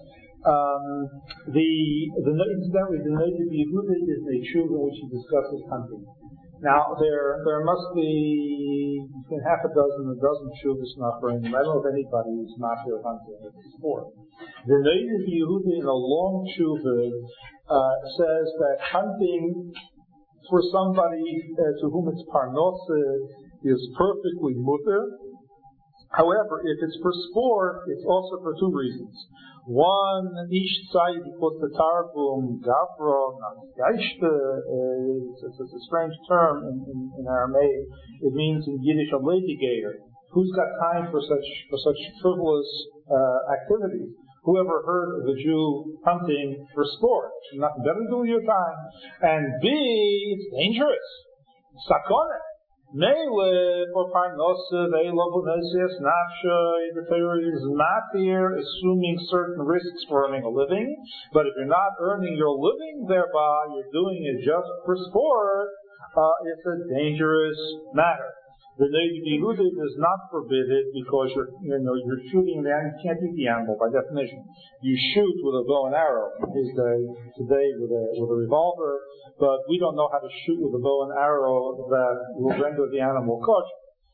Incidentally, the Noda B'Yehuda is a tshuva in which he discusses hunting. Now, there must be between half a dozen tshuvas not bringing. I don't know if anybody who's not here hunting at this sport. The Noda B'Yehuda in a long tshuva says that hunting for somebody to whom it's parnosa is perfectly mutter. However, if it's for sport, it's also for two reasons. One, ish tzayid, he puts the targum, gavra, nafgaishta, it's a strange term in Aramaic. It means in Yiddish a litigator. Who's got time for such frivolous activities? Whoever heard of a Jew hunting for sport? Nothing better to do with your time. And B, it's dangerous. Sakona. Mele for parnosa, ve'elovonesias nafshay. The Torah is not here assuming certain risks for earning a living. But if you're not earning your living thereby, you're doing it just for sport, it's a dangerous matter. The Noda B'Yehuda does not forbid it because you're shooting the animal. You can't eat the animal by definition. You shoot with a bow and arrow. Today with a revolver, but we don't know how to shoot with a bow and arrow that will render the animal kosher.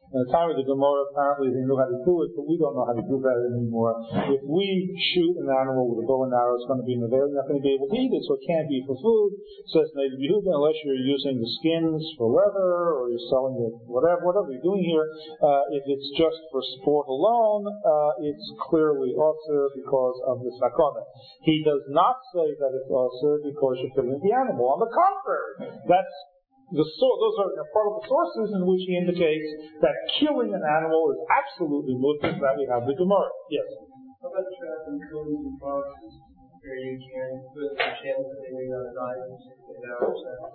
In the time of the Gemara, apparently they knew how to do it, but we don't know how to do that anymore. If we shoot an animal with a bow and arrow, it's going to be in the air, you're not going to be able to eat it, so it can't be for food. Says Neiv Yehuda, unless you're using the skins for leather, or you're selling it, whatever you're doing here. If it's just for sport alone, it's clearly also because of the sakana. He does not say that it's also because you're killing the animal. On the contrary, those are part of the sources in which he indicates that killing an animal is absolutely mutar. That we have the Gemara. Yes. How about trapping coons and foxes where you can put the chance that they may not die in 6 hours?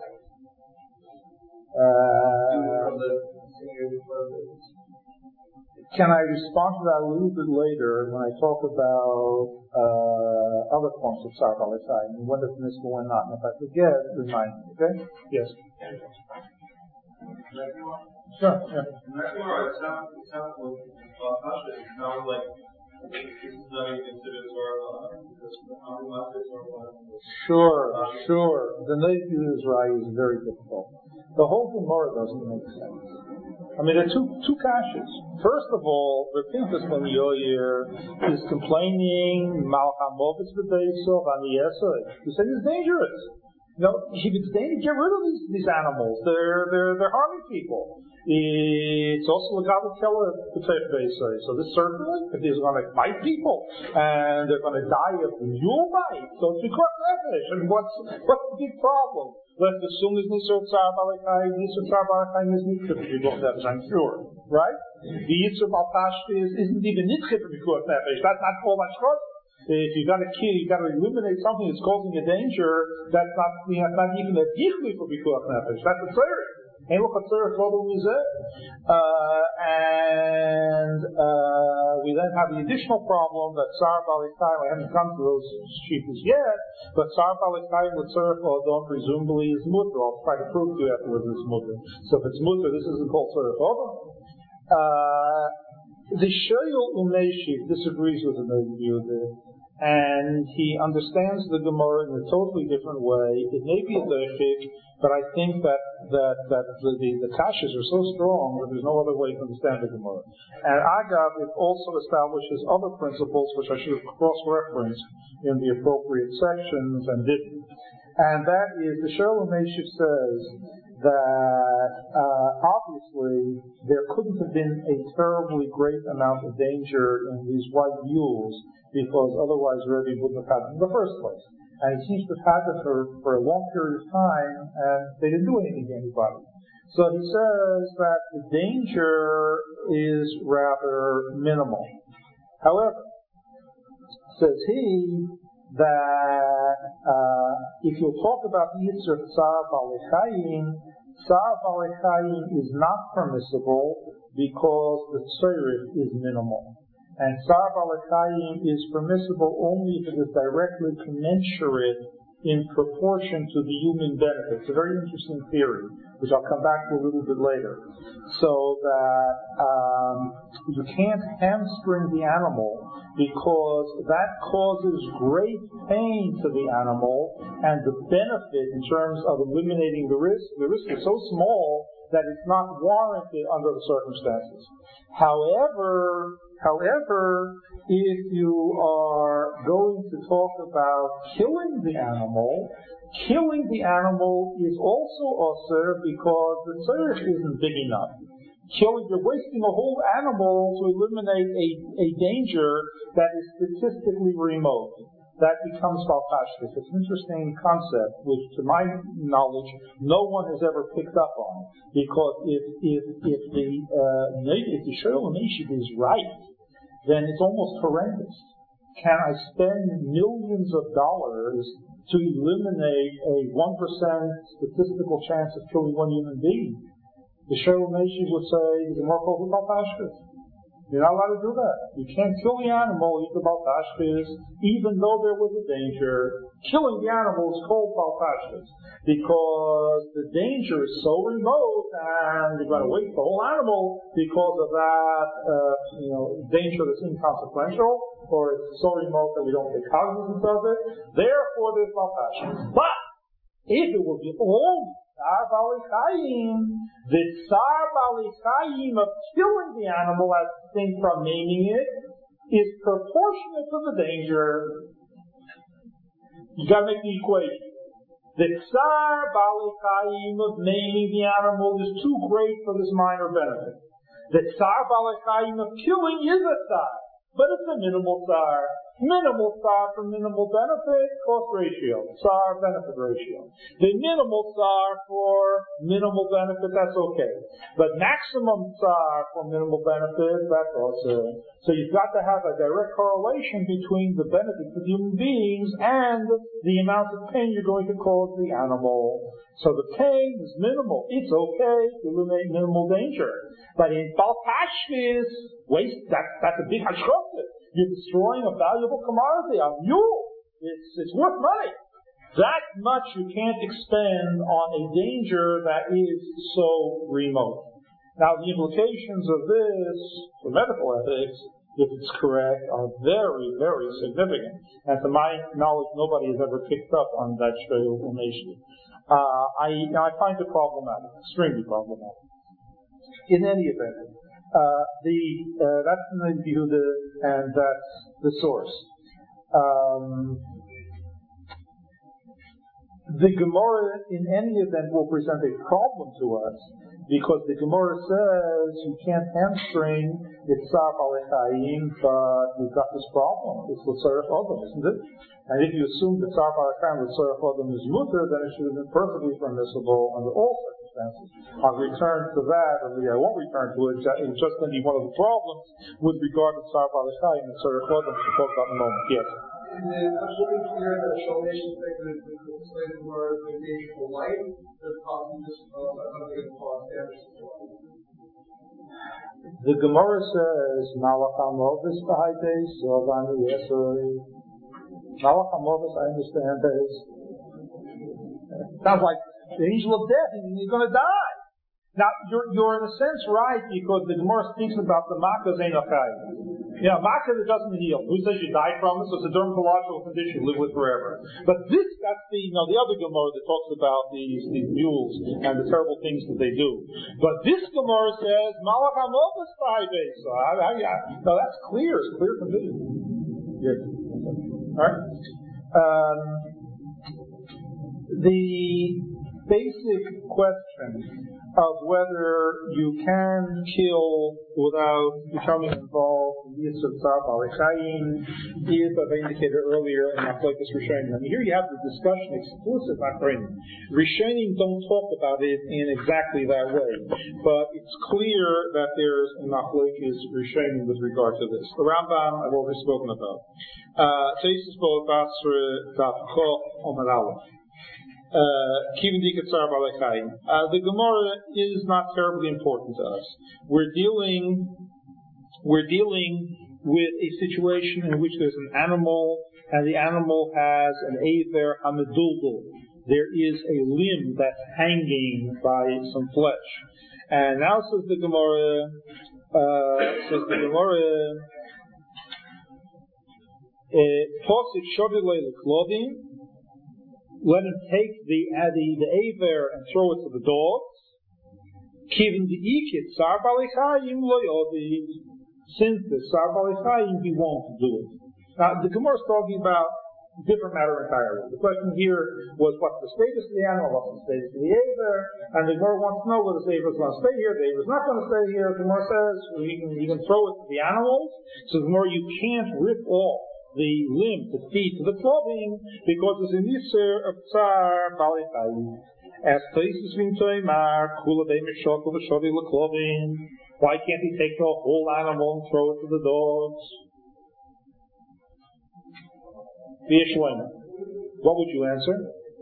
Can I respond to that a little bit later when I talk about other forms of Tsar Balachai, and when it's permissible and not? And if I forget, remind me, okay? Yes. Sure. Yeah. It sounds like this is not even considered Torah because the compromise is Sure. The Neiv Yehuda's right is very difficult. The whole Gemara doesn't make sense. I mean, there are two kashas. First of all, the Pinchas ben Yoyer is complaining, Malchamovis b'Beisov Aniyesoi. He said it's dangerous. If it's dangerous, get rid of these animals. They're harming people. It's also a Gabel Keller B'Beisoi. So this certainly, if he's going to bite people and they're going to die of mule bite, so it's because nefesh. And what's the big problem? Let's assume there's Nisur Tzar Balachai is Nitchip B'Bikuach Nefesh, I'm sure. Right? The Yitzhak Baltashka isn't even Nitchip B'Bikuach Nefesh. That's not all that short. If you've got to kill, you've got to eliminate something that's causing a danger, that's not even a dichli for Bikuach Nefesh. That's a tzarech. And we then have the additional problem that Tsar Balachai, I haven't come to those sheets yet, but Tsar Balachai with tzarech Odom presumably is mutar. I'll try to prove to you afterwards it's mutar. So if it's mutar, this isn't called tzarech Odom. The Shoyal Umeshiv disagrees with the Neiv Yehuda, and he understands the Gemara in a totally different way. It may be a derechik, but I think that the kashas are so strong that there's no other way to understand the Gemara. And Agav, it also establishes other principles which I should have cross-referenced in the appropriate sections and didn't. And that is, the Shoyal Umeshiv says that obviously there couldn't have been a terribly great amount of danger in these white mules because otherwise Rebbe wouldn't have had them in the first place. And he seems to have had them for a long period of time and they didn't do anything to anybody. So he says that the danger is rather minimal. However, says he, that if you talk about the Yitzhak Tsar Balachayim, Tsar Balachayim is not permissible because the tzarech is minimal. And Tsar Balachayim is permissible only if it is directly commensurate in proportion to the human benefit. It's a very interesting theory, which I'll come back to a little bit later. So that you can't hamstring the animal because that causes great pain to the animal, and the benefit in terms of eliminating the risk is so small that it's not warranted under the circumstances. However, if you are going to talk about killing the animal is also osir because the tzarech isn't big enough. You're wasting a whole animal to eliminate a danger that is statistically remote. That becomes baltashkis. It's an interesting concept, which, to my knowledge, no one has ever picked up on. Because if the Shoyal Umeshiv is right, then it's almost horrendous. Can I spend millions of dollars to eliminate a 1% statistical chance of killing one human being? The Shoyal Umeshiv would say, the more called baltashkis. You're not allowed to do that. You can't kill the animal, eat the baltashkis, even though there was a danger. Killing the animal is called baltashkis because the danger is so remote and you're going to waste the whole animal because of that danger that's inconsequential, or it's so remote that we don't take cognizance of it. Therefore, there's baltashkis. But if it would be all Tsar Bali Chayim, the Tsar Bali Chayim of killing the animal as distinct from maiming it is proportionate to the danger. You gotta make the equation. The Tsar Bali Chayim of maiming the animal is too great for this minor benefit. The Tsar Bali Chayim of killing is a Tsar, but it's a minimal Tsar. Minimal Tsar for minimal benefit, cost ratio, Tsar benefit ratio. The minimal Tsar for minimal benefit, that's okay. But maximum Tsar for minimal benefit, that's also. So you've got to have a direct correlation between the benefits of human beings and the amount of pain you're going to cause the animal. So the pain is minimal. It's okay to eliminate minimal danger. But in Baltashvis, waste, that's a big hashkofet. You're destroying a valuable commodity, a mule. It's worth money. That much you can't expend on a danger that is so remote. Now, the implications of this for medical ethics, if it's correct, are very, very significant. And to my knowledge, nobody has ever picked up on that initially. I find it problematic, extremely problematic. In any event, that's the view, and that's the source. The Gemara, in any event, will present a problem to us because the Gemara says you can't hamstring the Tsar Bali Chayim, but we've got this problem. It's L'Tzorech Odom, isn't it? And if you assume that Tsar Bali Chayim L'Tzorech Odom is mutter, then it should have been perfectly permissible under all circumstances. I'll return to that, or I won't return to it. It's just going to be one of the problems with regard to Tsar Bali Chayim and L'Tzorech Odom, which we'll talk about in a moment. Yes. Is it absolutely clear that a Shalmation statement is explained more the danger for life than possibly just another cause damage to life? The Gemara says, Malach HaMovis B'Haites, Yovani Yesori. Malach HaMovis, I understand, sounds like the angel of death, and you're going to die. Now, you're in a sense right, because the Gemara speaks about the Makkah Zainachai. Yeah, Makkah that doesn't heal. Who says you die from it? So it's a dermatological condition you live with forever. But that's the other Gemara that talks about these mules and the terrible things that they do. But this Gemara says, Malach HaMovis B'Haites. Now that's clear. It's clear from this. Yes. All right. The basic question of whether you can kill without becoming involved in the use of Tsar Bali Chayim is, as I indicated earlier, in Machlokes Rishonim. I mean, here you have the discussion explicit Achronim. Rishonim don't talk about it in exactly that way, but it's clear that there's a Machlokes Rishonim with regard to this. The Rambam I've already spoken about. Teisus Bo Basra Daf Chof Omer Aleph. The Gemara is not terribly important to us. We're dealing with a situation in which there's an animal, and the animal has an aver hamedulgul. There is a limb that's hanging by some flesh. And now says the Gemara, let him take the aver and throw it to the dogs. Kivin the ikit Tsar Bali Chayim lo yodi. Since the Tsar Bali Chayim, he won't do it. Now the Gemara is talking about a different matter entirely. The question here was what's the status of the animal, what's the status of the aver, and the Gemara wants to know whether the aver is going to stay here. The aver is not going to stay here. The Gemara says you can throw it to the animals. So the Gemara, you can't rip off the limb to feed to the clothing because it's an Yisr of Tsar Bali Chayim. As places in Toimar, Kula Be Mishok of Shodi clothing. Why can't he take the whole animal and throw it to the dogs? What would you answer?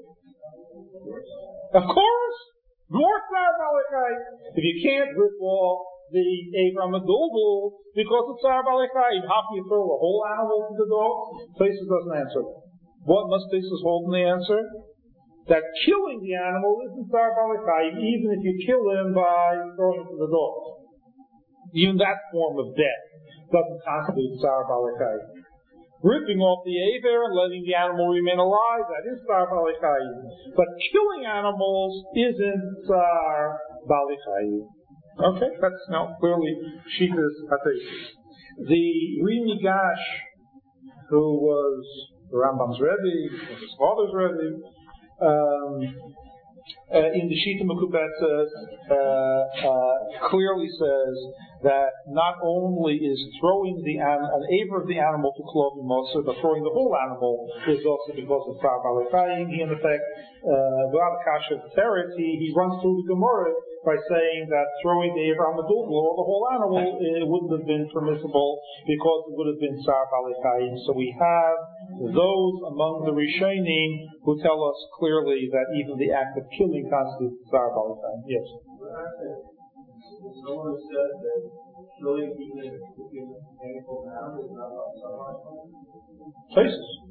Of course! More Tsar Bali Chayim. If you can't rip off the Abraham Adulgul because of Tsar Bali Chayim, how can you throw a whole animal to the dog? Places doesn't answer. What must Places hold in the answer? That killing the animal isn't Tsar Bali Chayim, even if you kill him by throwing him to the dog. Even that form of death doesn't constitute Tsar Bali Chayim. Ripping off the aver and letting the animal remain alive, that is Tsar Bali Chayim. But killing animals isn't Tsar Bali Chayim. Okay, that's now clearly Shitas Hatesis. The Ri Migash, who was the Rambam's Rebbe, his father's Rebbe, in the Shita Mekubetzes, clearly says that not only is throwing an aver of the animal to Klovim Moser, but throwing the whole animal is also because of Tsar Bali Chayim. He, in effect, without Kasha Teretz, he runs through the Gemara by saying that throwing the aver on the whole animal, it wouldn't have been permissible because it would have been Tsar Bali Chayim. So we have those among the Rishonim who tell us clearly that even the act of killing constitutes Tsar Bali Chayim. Yes. Someone said that killing even painful animals is not about Tsar.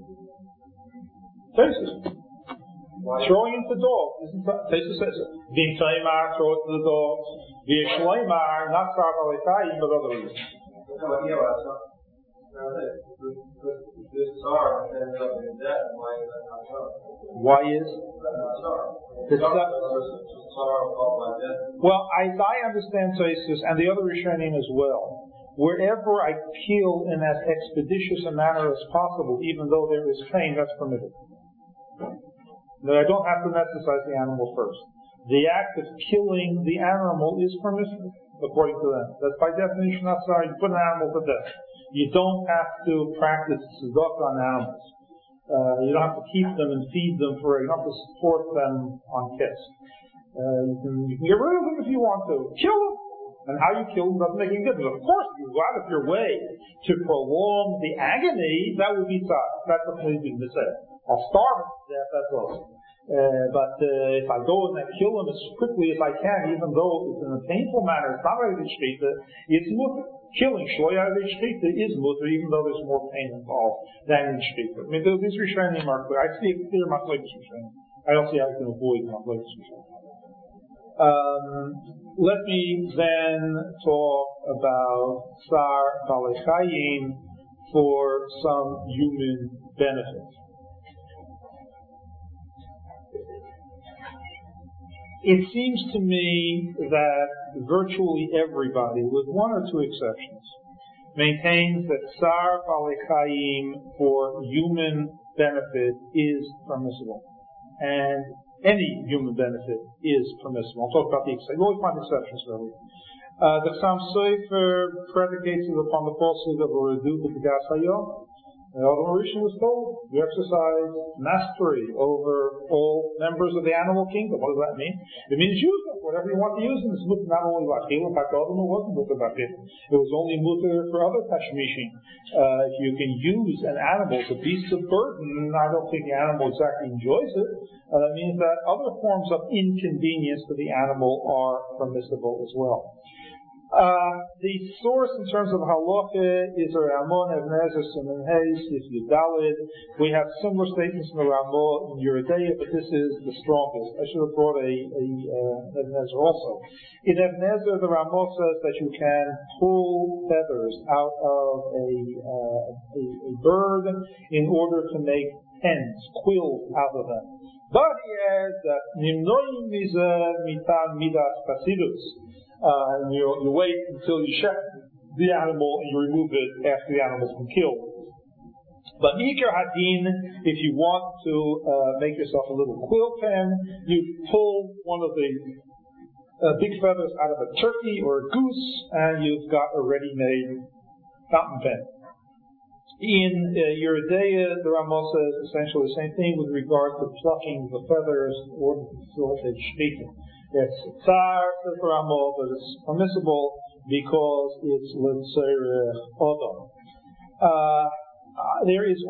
Tases. Throwing into dogs isn't Tases says it. Vim Taimar, throw it to the dogs. Via Shleimar, not Tsar Bali Chayim, but other reasons. This Tsar ends up in death. Why is that not Tsar? Why is? Well, as I understand Tases and the other Rishonim as well, wherever I kill in as expeditious a manner as possible, even though there is pain, that's permitted. That I don't have to anesthetize the animal first. The act of killing the animal is permissible, according to them. That's by definition not sorry. You put an animal to death. You don't have to practice tzedakah on animals. You don't have to keep them and feed them you don't have to support them on kiss. You can get rid of them if you want to. Kill them. And how you kill them doesn't make any difference. Of course, if you go out of your way to prolong the agony, that would be tzar. That's what they didn't say. I'll starve them to death, that's all. But if I go and I kill them as quickly as I can, even though it's in a painful manner, it's not Aved Shchita, it's mutter. Killing Shloi Aved Shchita is mutter, even though there's more pain involved than in Shchita. I mean, these Rishonim are clear. I see a clear Machlokes Rishonim. I don't see how I can avoid Machlokes Rishonim. Let me then talk about Tsar Bali Chayim for some human benefit. It seems to me that virtually everybody, with one or two exceptions, maintains that Tsar Bali Chayim for human benefit is permissible. And any human benefit is permissible. I'll talk about the exceptions. You always find exceptions, really. The Chassam Sofer predicates it upon the falsehood of a redu b'tegas hayom. The Adam Rishon was told, you exercise mastery over all members of the animal kingdom. What does that mean? It means use them, whatever you want to use them. It's not only Bachil, in fact, Adam wasn't mutter Bachil. It was only mutter for other Tashmishin. If you can use an animal, it's a beast of burden, I don't think the animal exactly enjoys it. That means that other forms of inconvenience to the animal are permissible as well. The source in terms of halacha is a Ramon Ibn Ezra Siman Hayes, if Yudalid. We have similar statements in the Ramon in Yeridea, but this is the strongest. I should have brought a Ibn Ezra also. In Ibn Ezra, the Ramon says that you can pull feathers out of a bird in order to make pens, quills out of them. But he adds that Nimnoim mitan midas pasidus. And you wait until you check the animal and you remove it after the animal's been killed. But Mikar Hadin, if you want to make yourself a little quill pen, you pull one of the big feathers out of a turkey or a goose, and you've got a ready-made fountain pen. In Yeridea, the Ramah says essentially the same thing with regard to plucking the feathers or facilitate shtikin. It's tsar, says the Ramah, but it's permissible because it's l'tzarech odom. There is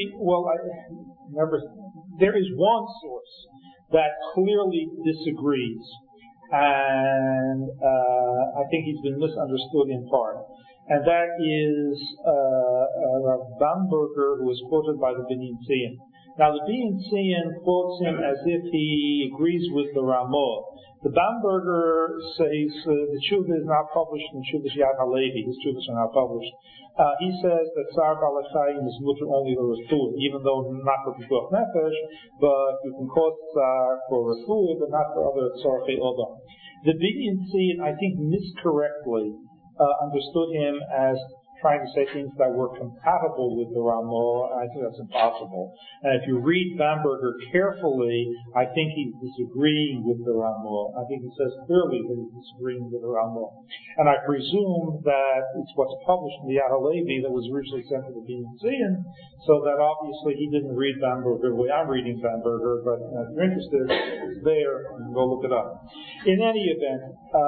there is one source that clearly disagrees, and I think he's been misunderstood in part. And that is Rav Bamberger, who was quoted by the B'nai Tzion. Now the B&Cian quotes him as if he agrees with the Ramah. The Bamberger says the Tshuva is not published in Tshuva's Yad HaLevi. His Tshuvas are not published. He says that Tzar Balei Chayim is mutter only the Refuah, even though not for Pikuach Nefesh, but you can cause Tzar for Refuah, but not for other Tzarchei Odom. The B&Cian, I think, miscorrectly understood him as trying to say things that were compatible with the Ramah. I think that's impossible. And if you read Bamberger carefully, I think he's disagreeing with the Ramah. I think he says clearly that he's disagreeing with the Ramah. And I presume that it's what's published in the Yad HaLevi that was originally sent to the B&Cian, so that obviously he didn't read Bamberger the way I'm reading Bamberger, but if you're interested, it's there. You can go look it up. In any event,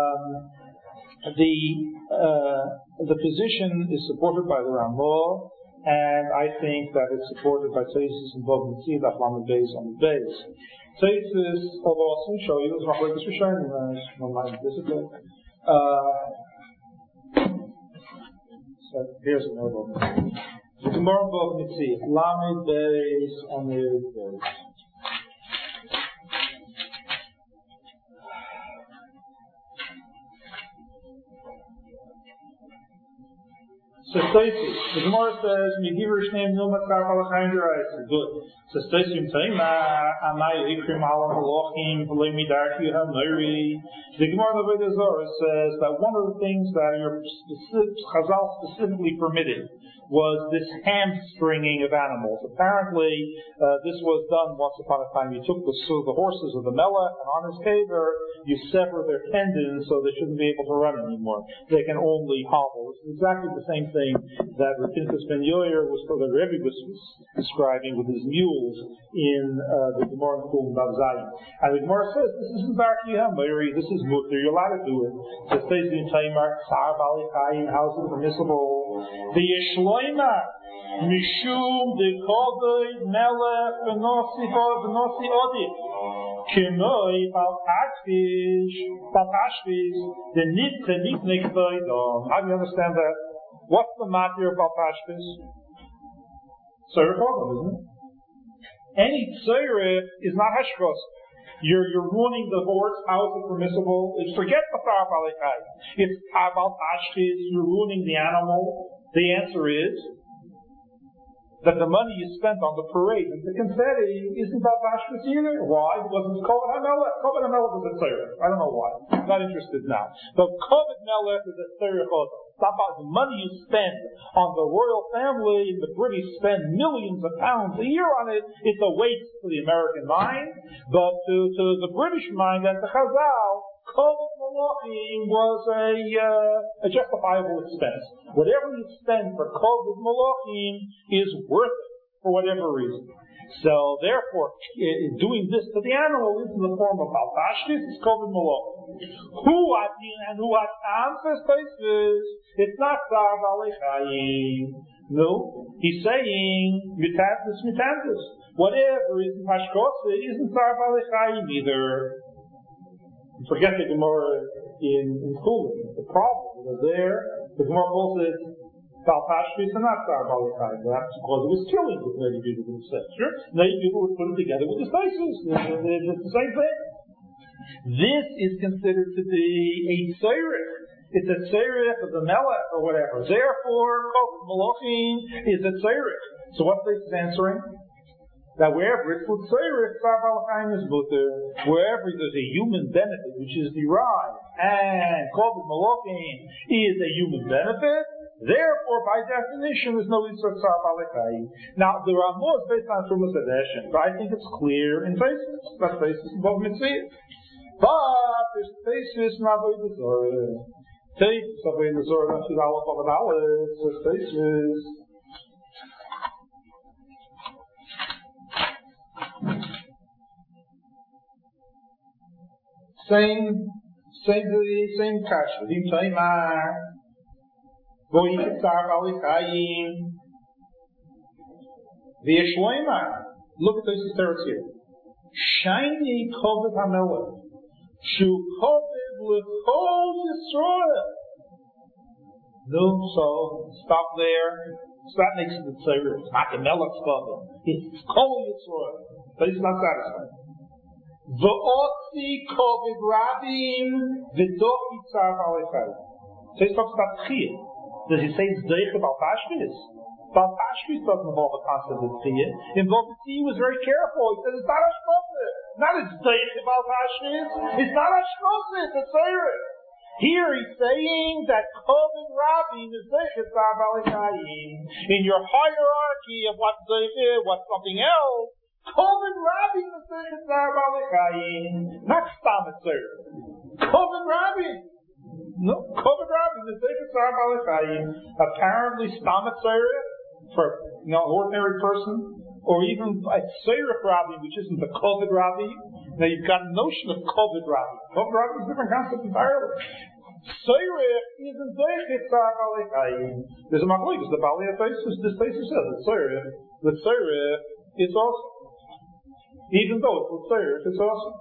the position is supported by the Ramah, and I think that it's supported by Taisus and Bob Mitzvah, Daf Lamed Beis on the base. Taisus, although I'll soon show you, it's not like this for showing one might discipline. So here's another one. The Gemara Bob Mitzvah, Lamed Beis on the base. So Taisus, the Gemara says, "Megivur Shneim Nilmat Kar Balachayim Deraisa." Good. So Taisus Taima Amay Ikrim Alam Halochim V'Lei Midarki HaMeiri. The Gemara of the Zohar says that one of the things that your Chazal specifically permitted was this hamstringing of animals. Apparently, this was done once upon a time. You took the horses of the Melech, and on his caver, you sever their tendons so they shouldn't be able to run anymore. They can only hobble. It's exactly the same thing that Pinchas ben Yoyer was, the Rebbe was describing with his mules in the Gemara Kum Bab Zayin. And the Gemara says, this isn't Bar Kiyam, this is Mutter, you're allowed to do it. So it says in Taimar, Tzar Balei Chayim, how is it permissible? The Yeshloima, Mishum, the Kodoi, Melech, Benosi Odi, Kimoi, Baltashvish, the Nit Nekdoidon. How do you understand that? What's the matter of Baltashvish? Tzarech Odom, isn't it? Any tzarech is not hashkos. You're ruining the horse. How is it permissible? Forget the Tzar Balei Chayim. It's Tabal Tashchis. You're ruining the animal. The answer is that the money you spent on the parade and the confetti isn't Tabal Tashchis either. Why? Because it's Kovet HaMelech. Kovet HaMelech is a tzarech. I don't know why. I'm not interested now. But Kovet Melech is a tzarech Odom. The money you spend on the royal family, the British spend millions of pounds a year on it, it's a waste to the American mind, but to the British mind and the Chazal, Kovet Malachim was a justifiable expense. Whatever you spend for Kovet Malachim is worth it for whatever reason. So therefore, doing this to the animal is in the form of Baltashkis, it's Kovet Malachim. Who Atin and who Atam says Taisus, it's not Tzar Balei Chayim. No, he's saying Mitantis. Whatever is in Hashkosa isn't Tzar Balei Chayim either. Forget the Gemara in Chulin. The problem is there. The Gemara calls it Baltashvis and not Tzar Balei Chayim. That's because it was killing what many people would say. Sure, many people would put it together with the Taisus. It's the same thing. This is considered to be a tzarech. It's a tzarech of the Melech or whatever. Therefore, Kovet Malachim is a tzarech. So what this is answering? That wherever it's for tzarech, Tzar Balei Chayim is mutter. Wherever there's a human benefit which is derived, and Kovet Malachim is a human benefit, therefore, by definition, there's no Yisur Tzar Balei Chayim. Now, the Ramah is based on Trumas Hadeshin, but I think it's clear in Taisus. That's Taisus in Bob Mitzvah. But there's Taisus in Avodah Zarah. Taisus Avodah Zarah, that's the Aleph of an Aleph. There's Taisus. Same kasha. Dim Taimar. Going to Tzar Balei Chayim. V'yeshloima. Look at this teretz here. Shiny Kovet HaMelech. Shu Kovet L'Chol Yisrael. No, so stop there. So that makes it the tzara. It's not the melech's kavod. It's kol Yisrael. But he's not satisfied. V'otzi kovid rabim v'doch yitzar b'alechai. So he talks about tchiyah. Does he say it's deicha bal tashkis? Bal tashkis doesn't involve a concept of tchiyah. Involved he was very careful. He says it's not ashkosa. Not it's deicha bal tashkis. It's not ashkosa. It's a tzara. Here he's saying that Kovid Rabin is Zeichel Tzar Balechayim. In your hierarchy of what's Zeichel, what's something else, Kovid Rabin is Zeichel Tzar Balechayim. Not Stam Tzar. Kovid Rabin. No, Kovid Rabin is Zeichel Tzar Balechayim. Apparently Stam Tzar for an ordinary person, or even a Tzarech Rabin, which isn't the Kovid Rabin. Now you've got a notion of Kovid Rabin. Kovid Rabin is a different concept entirely. Tzarech isn't Zeichel Tzar Balechayim. There's a machlokes. The Bali Yosef, this place says the Tzarech is awesome. Even though it's the Tzarech, it's awesome.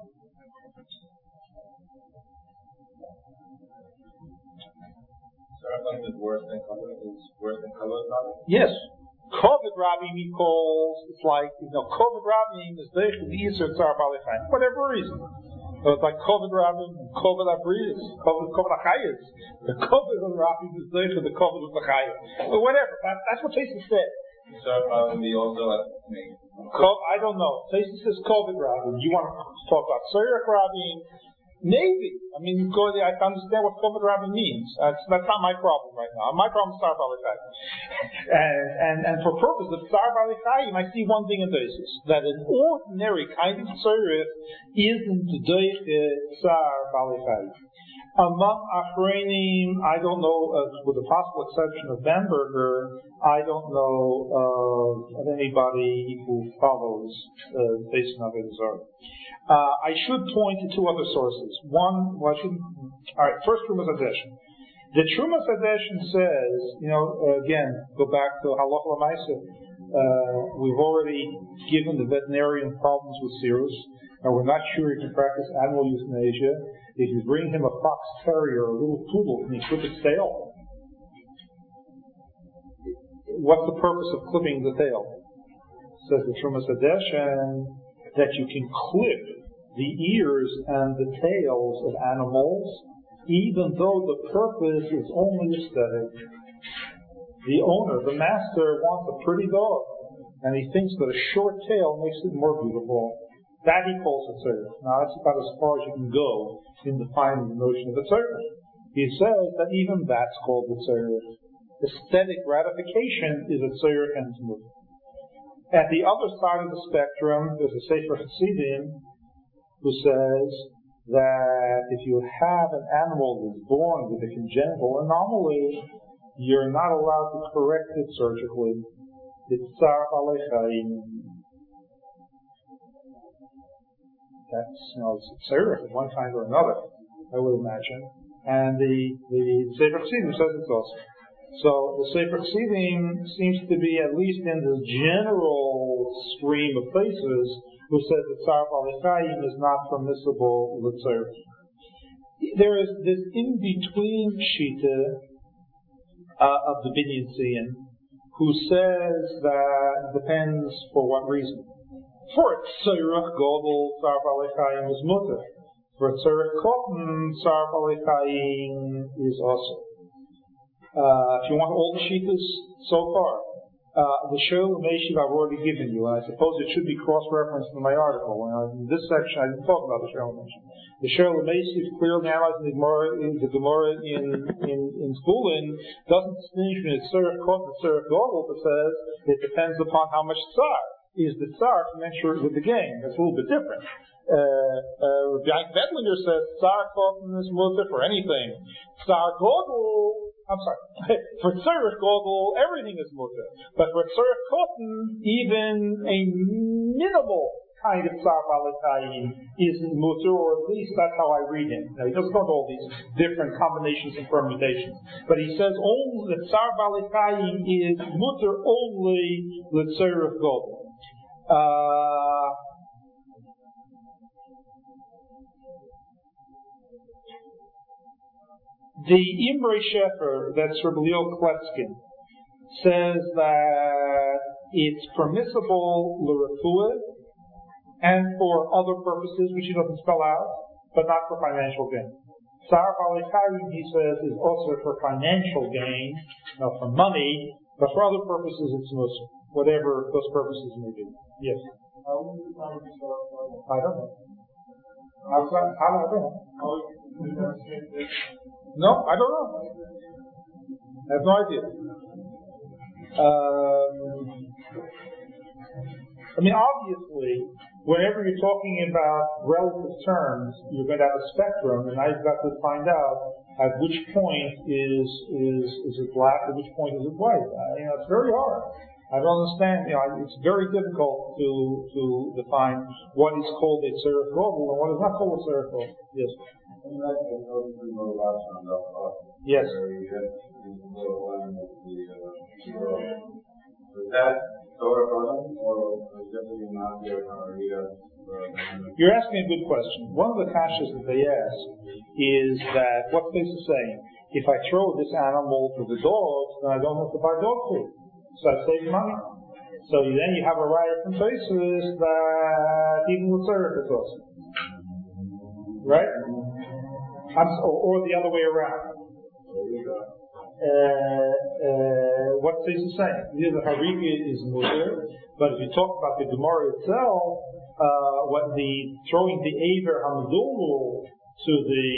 Tzarech is worse than Kovid Rabin? Yes. Kovid Rabin he calls, it's like, Kovid Rabin is Zeichel Yisur Tzar Balechayim. Whatever reason. So it's like Kovid Rabin and Kovid Abrius, Kovid Achayis. The Kovid Rabin is Zeichel, the Kovid of Achayis. But whatever, that's what Taisus said. Tzarech Rabin be also like me. I don't know. Taisus says Kovid Rabin. You want to talk about Tzarech Rabin? Maybe. I mean, I can understand what Kovid Rabin means. That's not my problem right now. My problem is Tzar Balechayim. And for purpose of Tzar Balechayim, I see one thing in Taisus, that an ordinary kind of tzarech isn't Deiche Tzar Balechayim. Among Achreinim, I don't know, with the possible exception of Bamberger, I don't know of anybody who follows Taisus Naveh Zara. I should point to two other sources. One, first Trumas Hadeshin. The Trumas Hadeshin says, again, go back to Halacha L'Maaseh. We've already given the veterinarian problems with cirrus, and we're not sure he can practice animal euthanasia. If you bring him a fox terrier or a little poodle and he clip its tail, what's the purpose of clipping the tail? Says the Trumas Hadeshin, that you can clip the ears and the tails of animals, even though the purpose is only aesthetic. The owner, the master, wants a pretty dog, and he thinks that a short tail makes it more beautiful. That he calls a tzarech. Now that's about as far as you can go in defining the notion of a tzarech. He says that even that's called a tzarech. Aesthetic gratification is a tzarech and tzmut. At the other side of the spectrum, there's a Sefer Chassidim who says that if you have an animal that's born with a congenital anomaly, you're not allowed to correct it surgically. It's Tzar Balechayim. That's, it's tzarech of one kind or another, I would imagine. And the Sefer Chassidim says it's also. So the Sefer Chassidim seems to be, at least in the general stream of places, who says that Tzar Balechayim is not permissible l'tzarech. There is this in-between shita of the Binyan who says that depends for what reason. For tzarech gadol, Tzar Balechayim is mutter. For tzarech kotten, Tzar Balechayim is also. If you want all the shitas so far, the Sheol Meishiv I've already given you, and I suppose it should be cross-referenced in my article. In this section, I didn't talk about the Sheol Meishiv. The Sheol Meishiv clearly analyzing the Gemara in Zvulun doesn't distinguish between tzarech kotten and tzarech gadol, but says it depends upon how much tzar is the tzar commensurate with the gain. That's a little bit different. Rabbi Bedlinger says tzar kotten is mutter for anything. Tzar gadol, for tzarech gadol, everything is mutter. But for tzarech kotten, even a minimal kind of tzar balechayim isn't mutter, or at least that's how I read him. Now, he doesn't go into all these different combinations and permutations. But he says only the tzar balechayim is mutter only the tzarech gadol. The Imre Shefer, that's Rabbi Leo Kletzkin, says that it's permissible l'refuah and for other purposes, which he doesn't spell out, but not for financial gain. Sar Balikarim, he says, is also for financial gain, not for money, but for other purposes it's musar, whatever those purposes may be. Yes? How would you define historical? I don't know. I don't know. No, I don't know. I have no idea. I mean, obviously, whenever you're talking about relative terms, you're going to have a spectrum, and I've got to find out at which point is it black, at which point is it white. It's very hard. I don't understand. It's very difficult to define what is called a tzerich global and what is not called a tzerich global. Yes. Yes. Is that Torah problem, or is definitely not there? You're asking a good question. One of the kashas that they ask is that what this is saying, if I throw this animal to the dogs, then I don't have to buy dog food. So I save money. So then you have a riot from places that even with tzerich is awesome. Right? Or the other way around. What this is saying? Either the harika is mutter, but if you talk about the Gemara itself, when the throwing the aver hamdulu to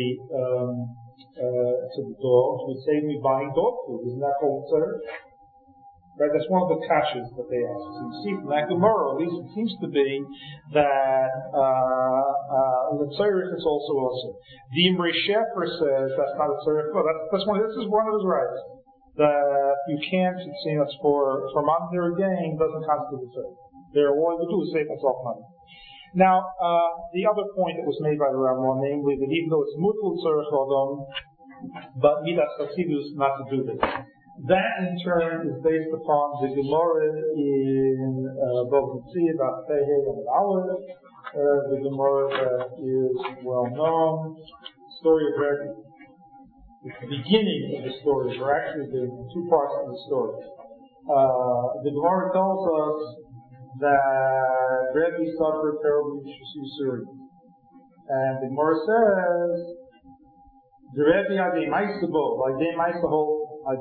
the dogs would save me buying dog food. Isn't that called tzerich? Right, that's one of the kashas that they ask. So you see from that Gemara, at least it seems to be that the tzerich is also. The Imre Shefer says that's not a tzerich. Well, this is one of his rights. That you can't, it's for monetary gain doesn't constitute a tzerich. All I would do is save myself money. Now, the other point that was made by the Rambam, namely that even though it's mutul tzerich odom, but midas chasidus not to do this. That in turn is based upon the Gemara in both Tzia, Ba'Tehe, and Aleph. The Gemara that is well known, story of Rebbe. It's the beginning of the story. There are actually the two parts of the story. The Gemara tells us that Rebbe suffered terribly Yisuri. And the Gemara says, the Rebbe had a Maisabo, like they Maisabo. There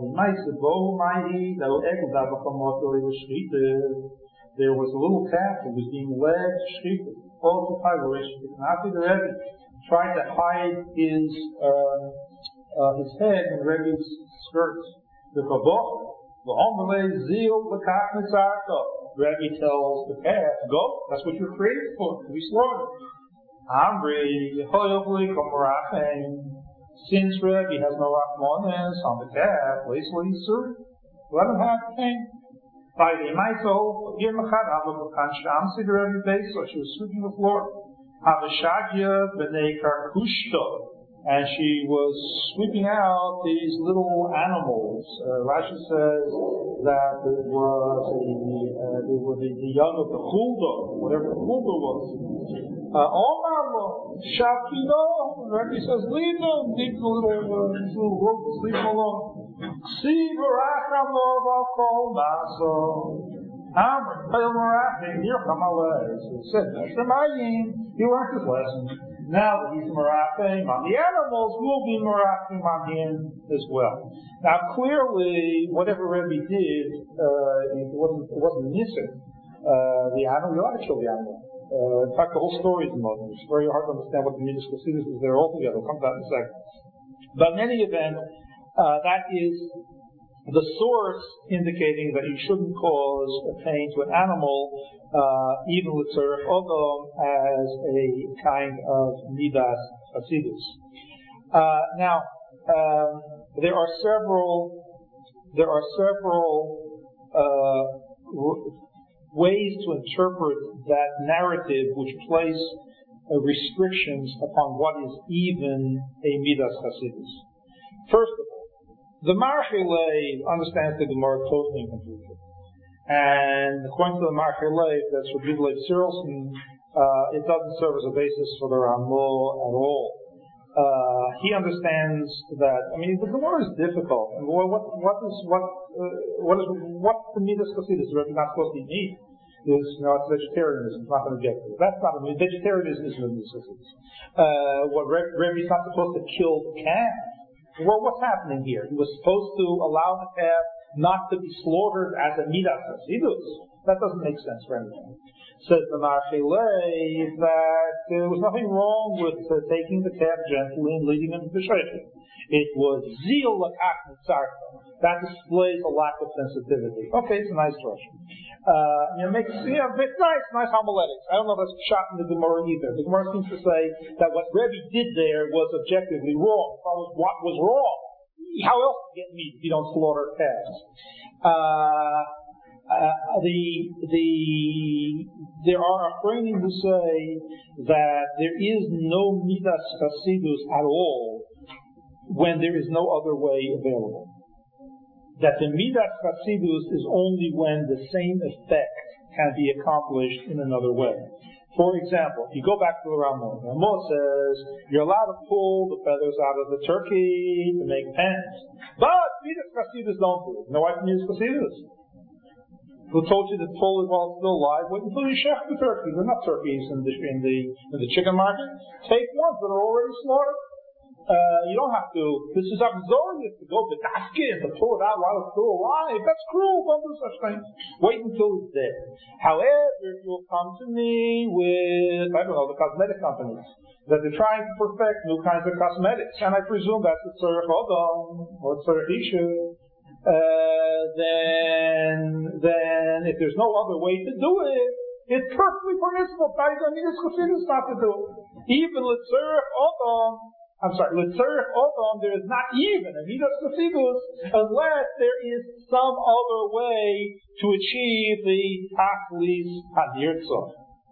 was a little calf that was being led to shechita. All the time, the Rebbe tried to hide his head in Rebbe's skirts. The Rebbe tells the calf, "Go. That's what you're created for. To be slaughtered." Since Rebbe has no rachmanis on the calf, let him have the pain. By the Maisel, give the Rebbe base, so she was sweeping the floor. Havashadya b'nei karkushto, and she was sweeping out these little animals. Rashi says that it was they were the young of the chulda, whatever the chulda was. Omar Shapino, Rebbe says, leave them, leave the little ropes, leave them alone. See, Barachamov Kol Naso. Amr, Pale Marachim, here come away. So he said, Shemayim, he learned his lesson. Now that he's Marachim on the animals, we'll be Marachim on him as well. Now clearly, whatever Rebbe did, it wasn't missing. The animal, you ought to kill the animal. In fact, the whole story is modern. It's very hard to understand what the Midas Chasidus is there altogether. We'll come to that in a second. But in any event, that is the source indicating that you shouldn't cause a pain to an animal, even with tzerich odom, as a kind of Midas Chasidus. Now, there are several ways to interpret that narrative which place restrictions upon what is even a Midas Chasidus. First of all, the Marchilei understands the Gemara totally and completely. And according to the Marchilei, that's for Bidlei Cyrilson, it doesn't serve as a basis for the Ramah at all. he understands that. I mean, the Gemara is difficult. And what's the midas chasidus? It's not supposed to be meat. It's vegetarianism. It's not going to get to it. That's not a meat. Vegetarianism is a midas chasidus. What Rebbe's not supposed to kill the calf. Well, what's happening here? He was supposed to allow the calf not to be slaughtered as a midas chasidus. That doesn't make sense for anything. Says the Marchilei that there was nothing wrong with taking the calf gently and leading him to the sheikhah. It was zeal lakach mitzarta. That displays a lack of sensitivity. Okay, it's a nice drush. It's nice homiletics. I don't know if that's shot in the Gemara either. The Gemara seems to say that what Rebbe did there was objectively wrong. That was what was wrong. How else to get meat if you don't slaughter calves? There are Achronim who say that there is no midas chasidus at all when there is no other way available. That the midas chasidus is only when the same effect can be accomplished in another way. For example, if you go back to the Ramah, Ramah says you're allowed to pull the feathers out of the turkey to make pens, but midas chasidus don't do it. You know why midas chasidus? Who told you to pull it while it's still alive? Wait until you shech the turkey. They're not turkeys in the chicken market. Take ones that are already slaughtered. You don't have to. This is absurd to go to Daskin to pull it out while it's still alive. That's cruel. Don't do such things. Wait until it's dead. However, if you'll come to me with, I don't know, the cosmetic companies, that they're trying to perfect new kinds of cosmetics, and I presume that's the tzarech odom or tzarech isha, then if there's no other way to do it, it's perfectly permissible. Not to do it. Even l'tzarech odom, there is not even a midas chasidus unless there is some other way to achieve the tachlis hadirtzah.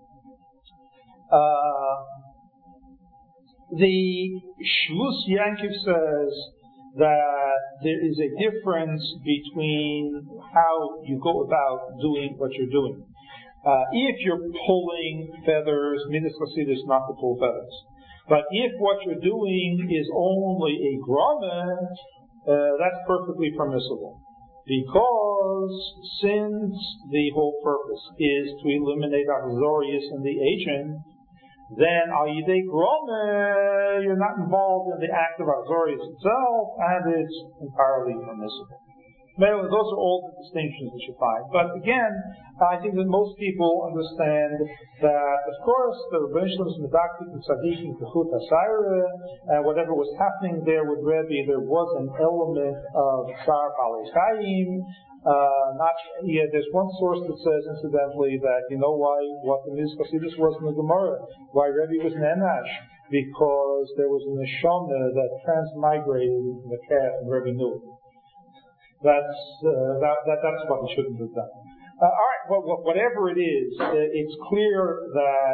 The Shvus Yankiv says that there is a difference between how you go about doing what you're doing. If you're pulling feathers, midas chasidus not to pull feathers. But if what you're doing is only a grommet, that's perfectly permissible. Because since the whole purpose is to eliminate achzorius in the agent, then al yidei grommet, you're not involved in the act of achzorius itself, and it's entirely permissible. Those are all the distinctions that you find. But again, I think that most people understand that, of course, the Rebbeinu Shalom's medaktik and tzaddikim kechut hasayre, and whatever was happening there with Rebbe, there was an element of tsar balei chayim. There's one source that says, incidentally, that you know what the midas chasidus was in the Gemara, why Rebbe was nenash, because there was a neshama that transmigrated in the calf, and Rebbe knew it. That's what he shouldn't have done. All right, well, whatever it is, it's clear that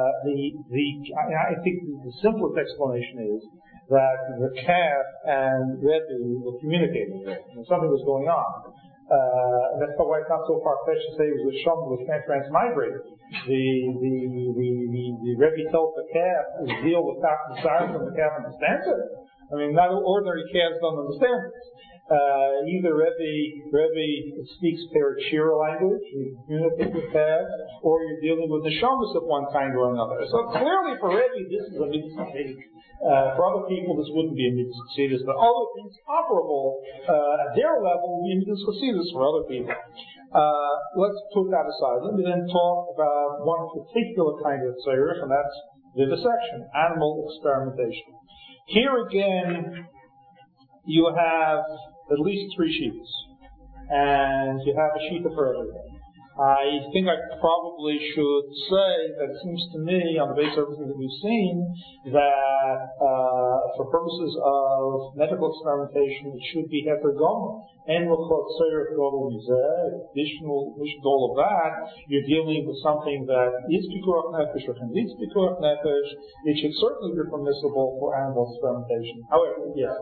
I think the simplest explanation is that the calf and Rebbe were communicating with, and something was going on. And that's why it's not so far-fetched to say it was a shum that was transmigrated. The Rebbe tells the calf to deal with the science, and the calf understands it. I mean, not ordinary calves don't understand this. Either Rebbe speaks Perachira language, you communicate with calves, or you're dealing with neshamas of one kind or another. So clearly for Rebbe, this is a midas chasidus. For other people, this wouldn't be a midas chasidus, but other things comparable at their level would be a midas chasidus for other people. Let's put that aside. Let me then talk about one particular kind of tzarech, and that's vivisection, animal experimentation. Here again, you have at least 3 sheets, and you have a sheet for everything. I think I probably should say that it seems to me, on the basis of everything that we've seen, that for purposes of medical experimentation, it should be heterogomah. And additional goal of that, you're dealing with something that is pikuach nefesh or can lead to pikuach nefesh. It should certainly be permissible for animal experimentation. However, yeah.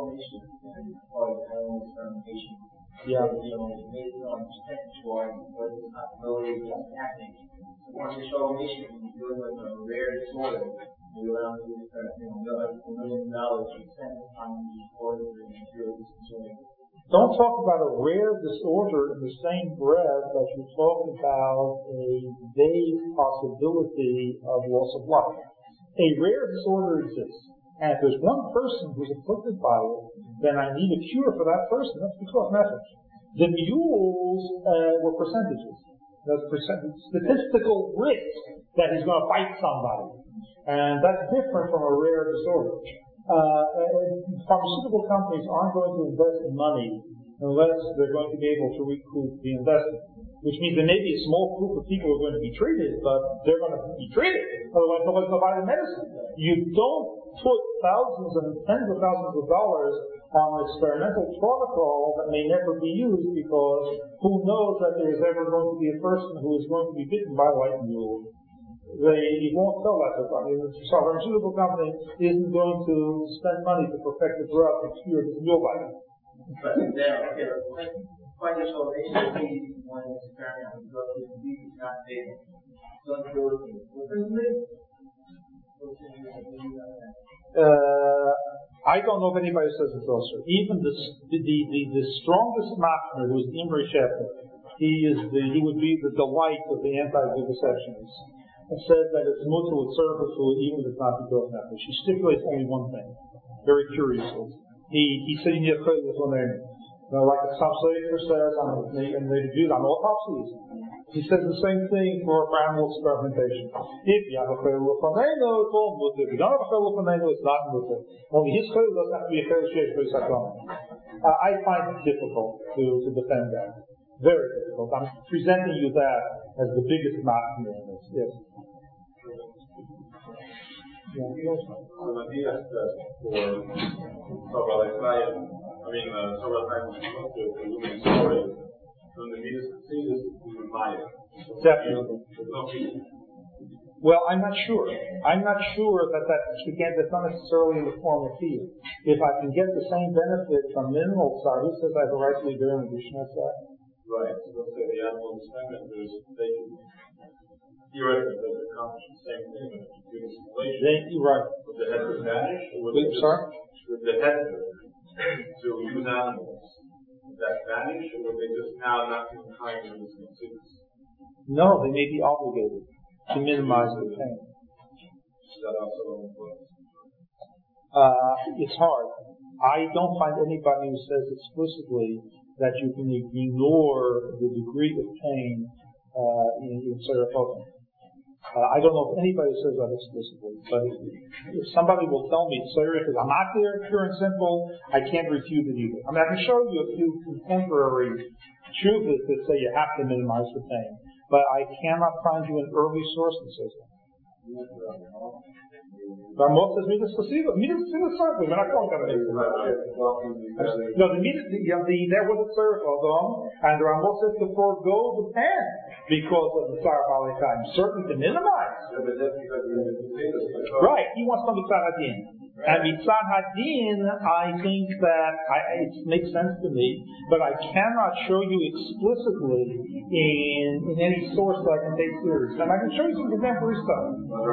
Yeah. Based on potential, but it's not really happening. Once the showing issue, you're dealing with a rare disorder, maybe around $1 million spent on these orders and materials consuming. Don't talk about a rare disorder in the same breath that you talk about a vague possibility of loss of life. A rare disorder exists. And if there's one person who's afflicted by it, then I need a cure for that person. That's the cause method. The mules were percentages. There's statistical risk that he's going to fight somebody. And that's different from a rare disorder. Pharmaceutical companies aren't going to invest in money unless they're going to be able to recoup the investment, which means there may be a small group of people who are going to be treated, but they're going to be treated. Otherwise, nobody's going to buy the medicine. You don't put thousands and tens of thousands of dollars on an experimental protocol that may never be used, because who knows that there is ever going to be a person who is going to be bitten by a white mule. You won't sell that to somebody. The pharmaceutical company isn't going to spend money to perfect the drug to cure this mule bite. But then, quite a salvation of these when it's experiment with drug disease is not stable. Don't go to I don't know if anybody says it's also. Even the strongest master, who is Imre Sheffer, he would be the delight of the anti-vivisectionists. It says that it's mutter with service to even if it's not the growth method. She stipulates only one thing, very curiously. He said you need to play with one name. Like the Samsager says and they do on autopsies. He says the same thing for animal experimentation. If you have a failure with Faneno, it's all mutter. If you don't have a failure with Faneno, it's not mutter. Only his failure doesn't have to be a failure based on I find it difficult to defend that. Very difficult. I'm presenting you that as the biggest matter in this. Yes. When he asked for several times, to illuminate stories, when the media succeeds, we would buy it. Definitely. Well, I'm not sure. I'm not sure that's not necessarily in the form of fear. If I can get the same benefit from minimal tsar, who says I have a right to be there in additional tsar? Right. So let's say the animal experimenters, they can theoretically accomplish the same thing with computer simulation. Right. Would the head vanish? Or would the head to use animals, would that vanish? Or would they just now not be trying to use things? No, they may be obligated to minimize the pain. Is that also important? It's hard. I don't find anybody who says explicitly that you can ignore the degree of pain in serotonin. I don't know if anybody says that explicitly, but if somebody will tell me because I'm not there, pure and simple, I can't refute it either. I mean, I can show you a few contemporary truths that say you have to minimize the pain, but I cannot find you an early source that says that. Ramos says Midas Placebo. Midas certainly. We're not going to make it. No, there was a cervical, and Ramos says to forego the pen because of the Tsar Balekheim. Certainly to minimize. Right. He wants some Mitzad Hadin. And Mitzad Hadin, I think that it makes sense to me, but I cannot show you explicitly in any source that I can take seriously. And I can show you some contemporary stuff.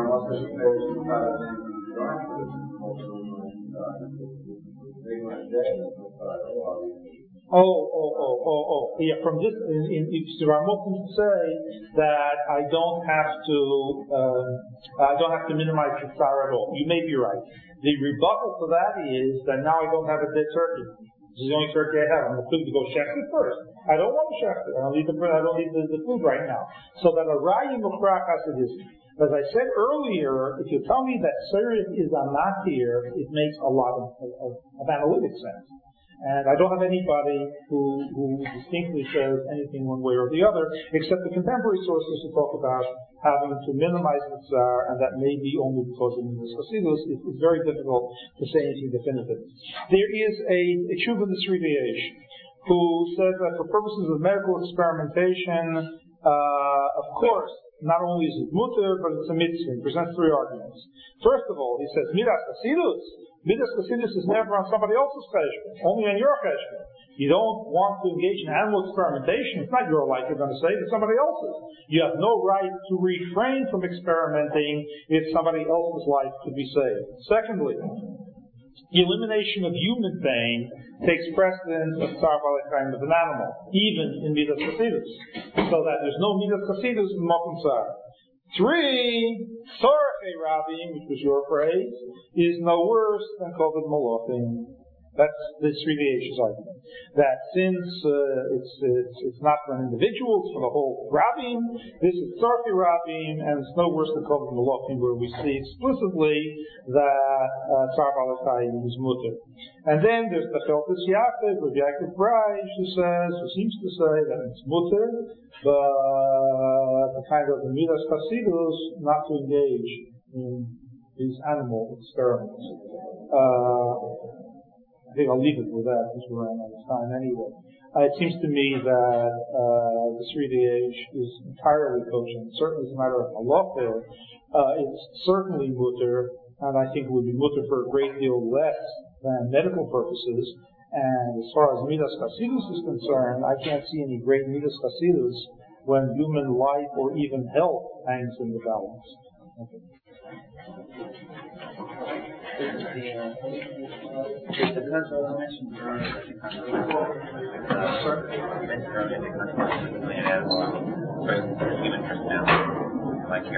Yeah, from this, Ramos can say that I don't have to minimize the tsar at all. You may be right. The rebuttal to that is that now I don't have a dead turkey. This is the only turkey I have. I'm going to go shecht it first. I don't want to shecht it. I don't need the food right now. So that a rayim of prakas is. As I said earlier, if you tell me that Syria is a matir, it makes a lot of analytic sense. And I don't have anybody who distinctly says anything one way or the other, except the contemporary sources who talk about having to minimize the tsar, and that may be only because of the Chasidus. It's very difficult to say anything definitive. There is a Tshuva Nisriviyesh who says that for purposes of medical experimentation, of course, not only is it mutter, but it's a mitzvah. He presents three arguments. First of all, he says, midas chasidus. Midas chasidus is never on somebody else's cheshbon, only on your cheshbon. You don't want to engage in animal experimentation. It's not your life you're going to save, it's somebody else's. You have no right to refrain from experimenting if somebody else's life could be saved. Secondly, the elimination of human pain takes precedence of tzar b'alei chayim of an animal, even in midas chasidus, so that there's no midas chasidus in makom tzar. 3, tzorchei rabim, which was your phrase, is no worse than koved malachim. That's the Sriviesh's argument. That since it's not for an individual, it's for the whole Rabim, this is Tzarchi Rabim, and it's no worse than Koved Malachim, where we see explicitly that Tzar b'alei chayim is mutter. And then there's the Cheltes Yaakov, or Yaakov Breish, who seems to say that it's mutter, but the kind of the midas chasidus not to engage in these animal experiments. I think I'll leave it with that because we're running out of time anyway. It seems to me that the Sridiesh is entirely kosher. Certainly as a matter of halacha, it's certainly mutter, and I think it would be mutter for a great deal less than medical purposes. And as far as midas chasidus is concerned, I can't see any great midas chasidus when human life or even health hangs in the balance. Okay. The concept I mentioned earlier, the concept of human personality, like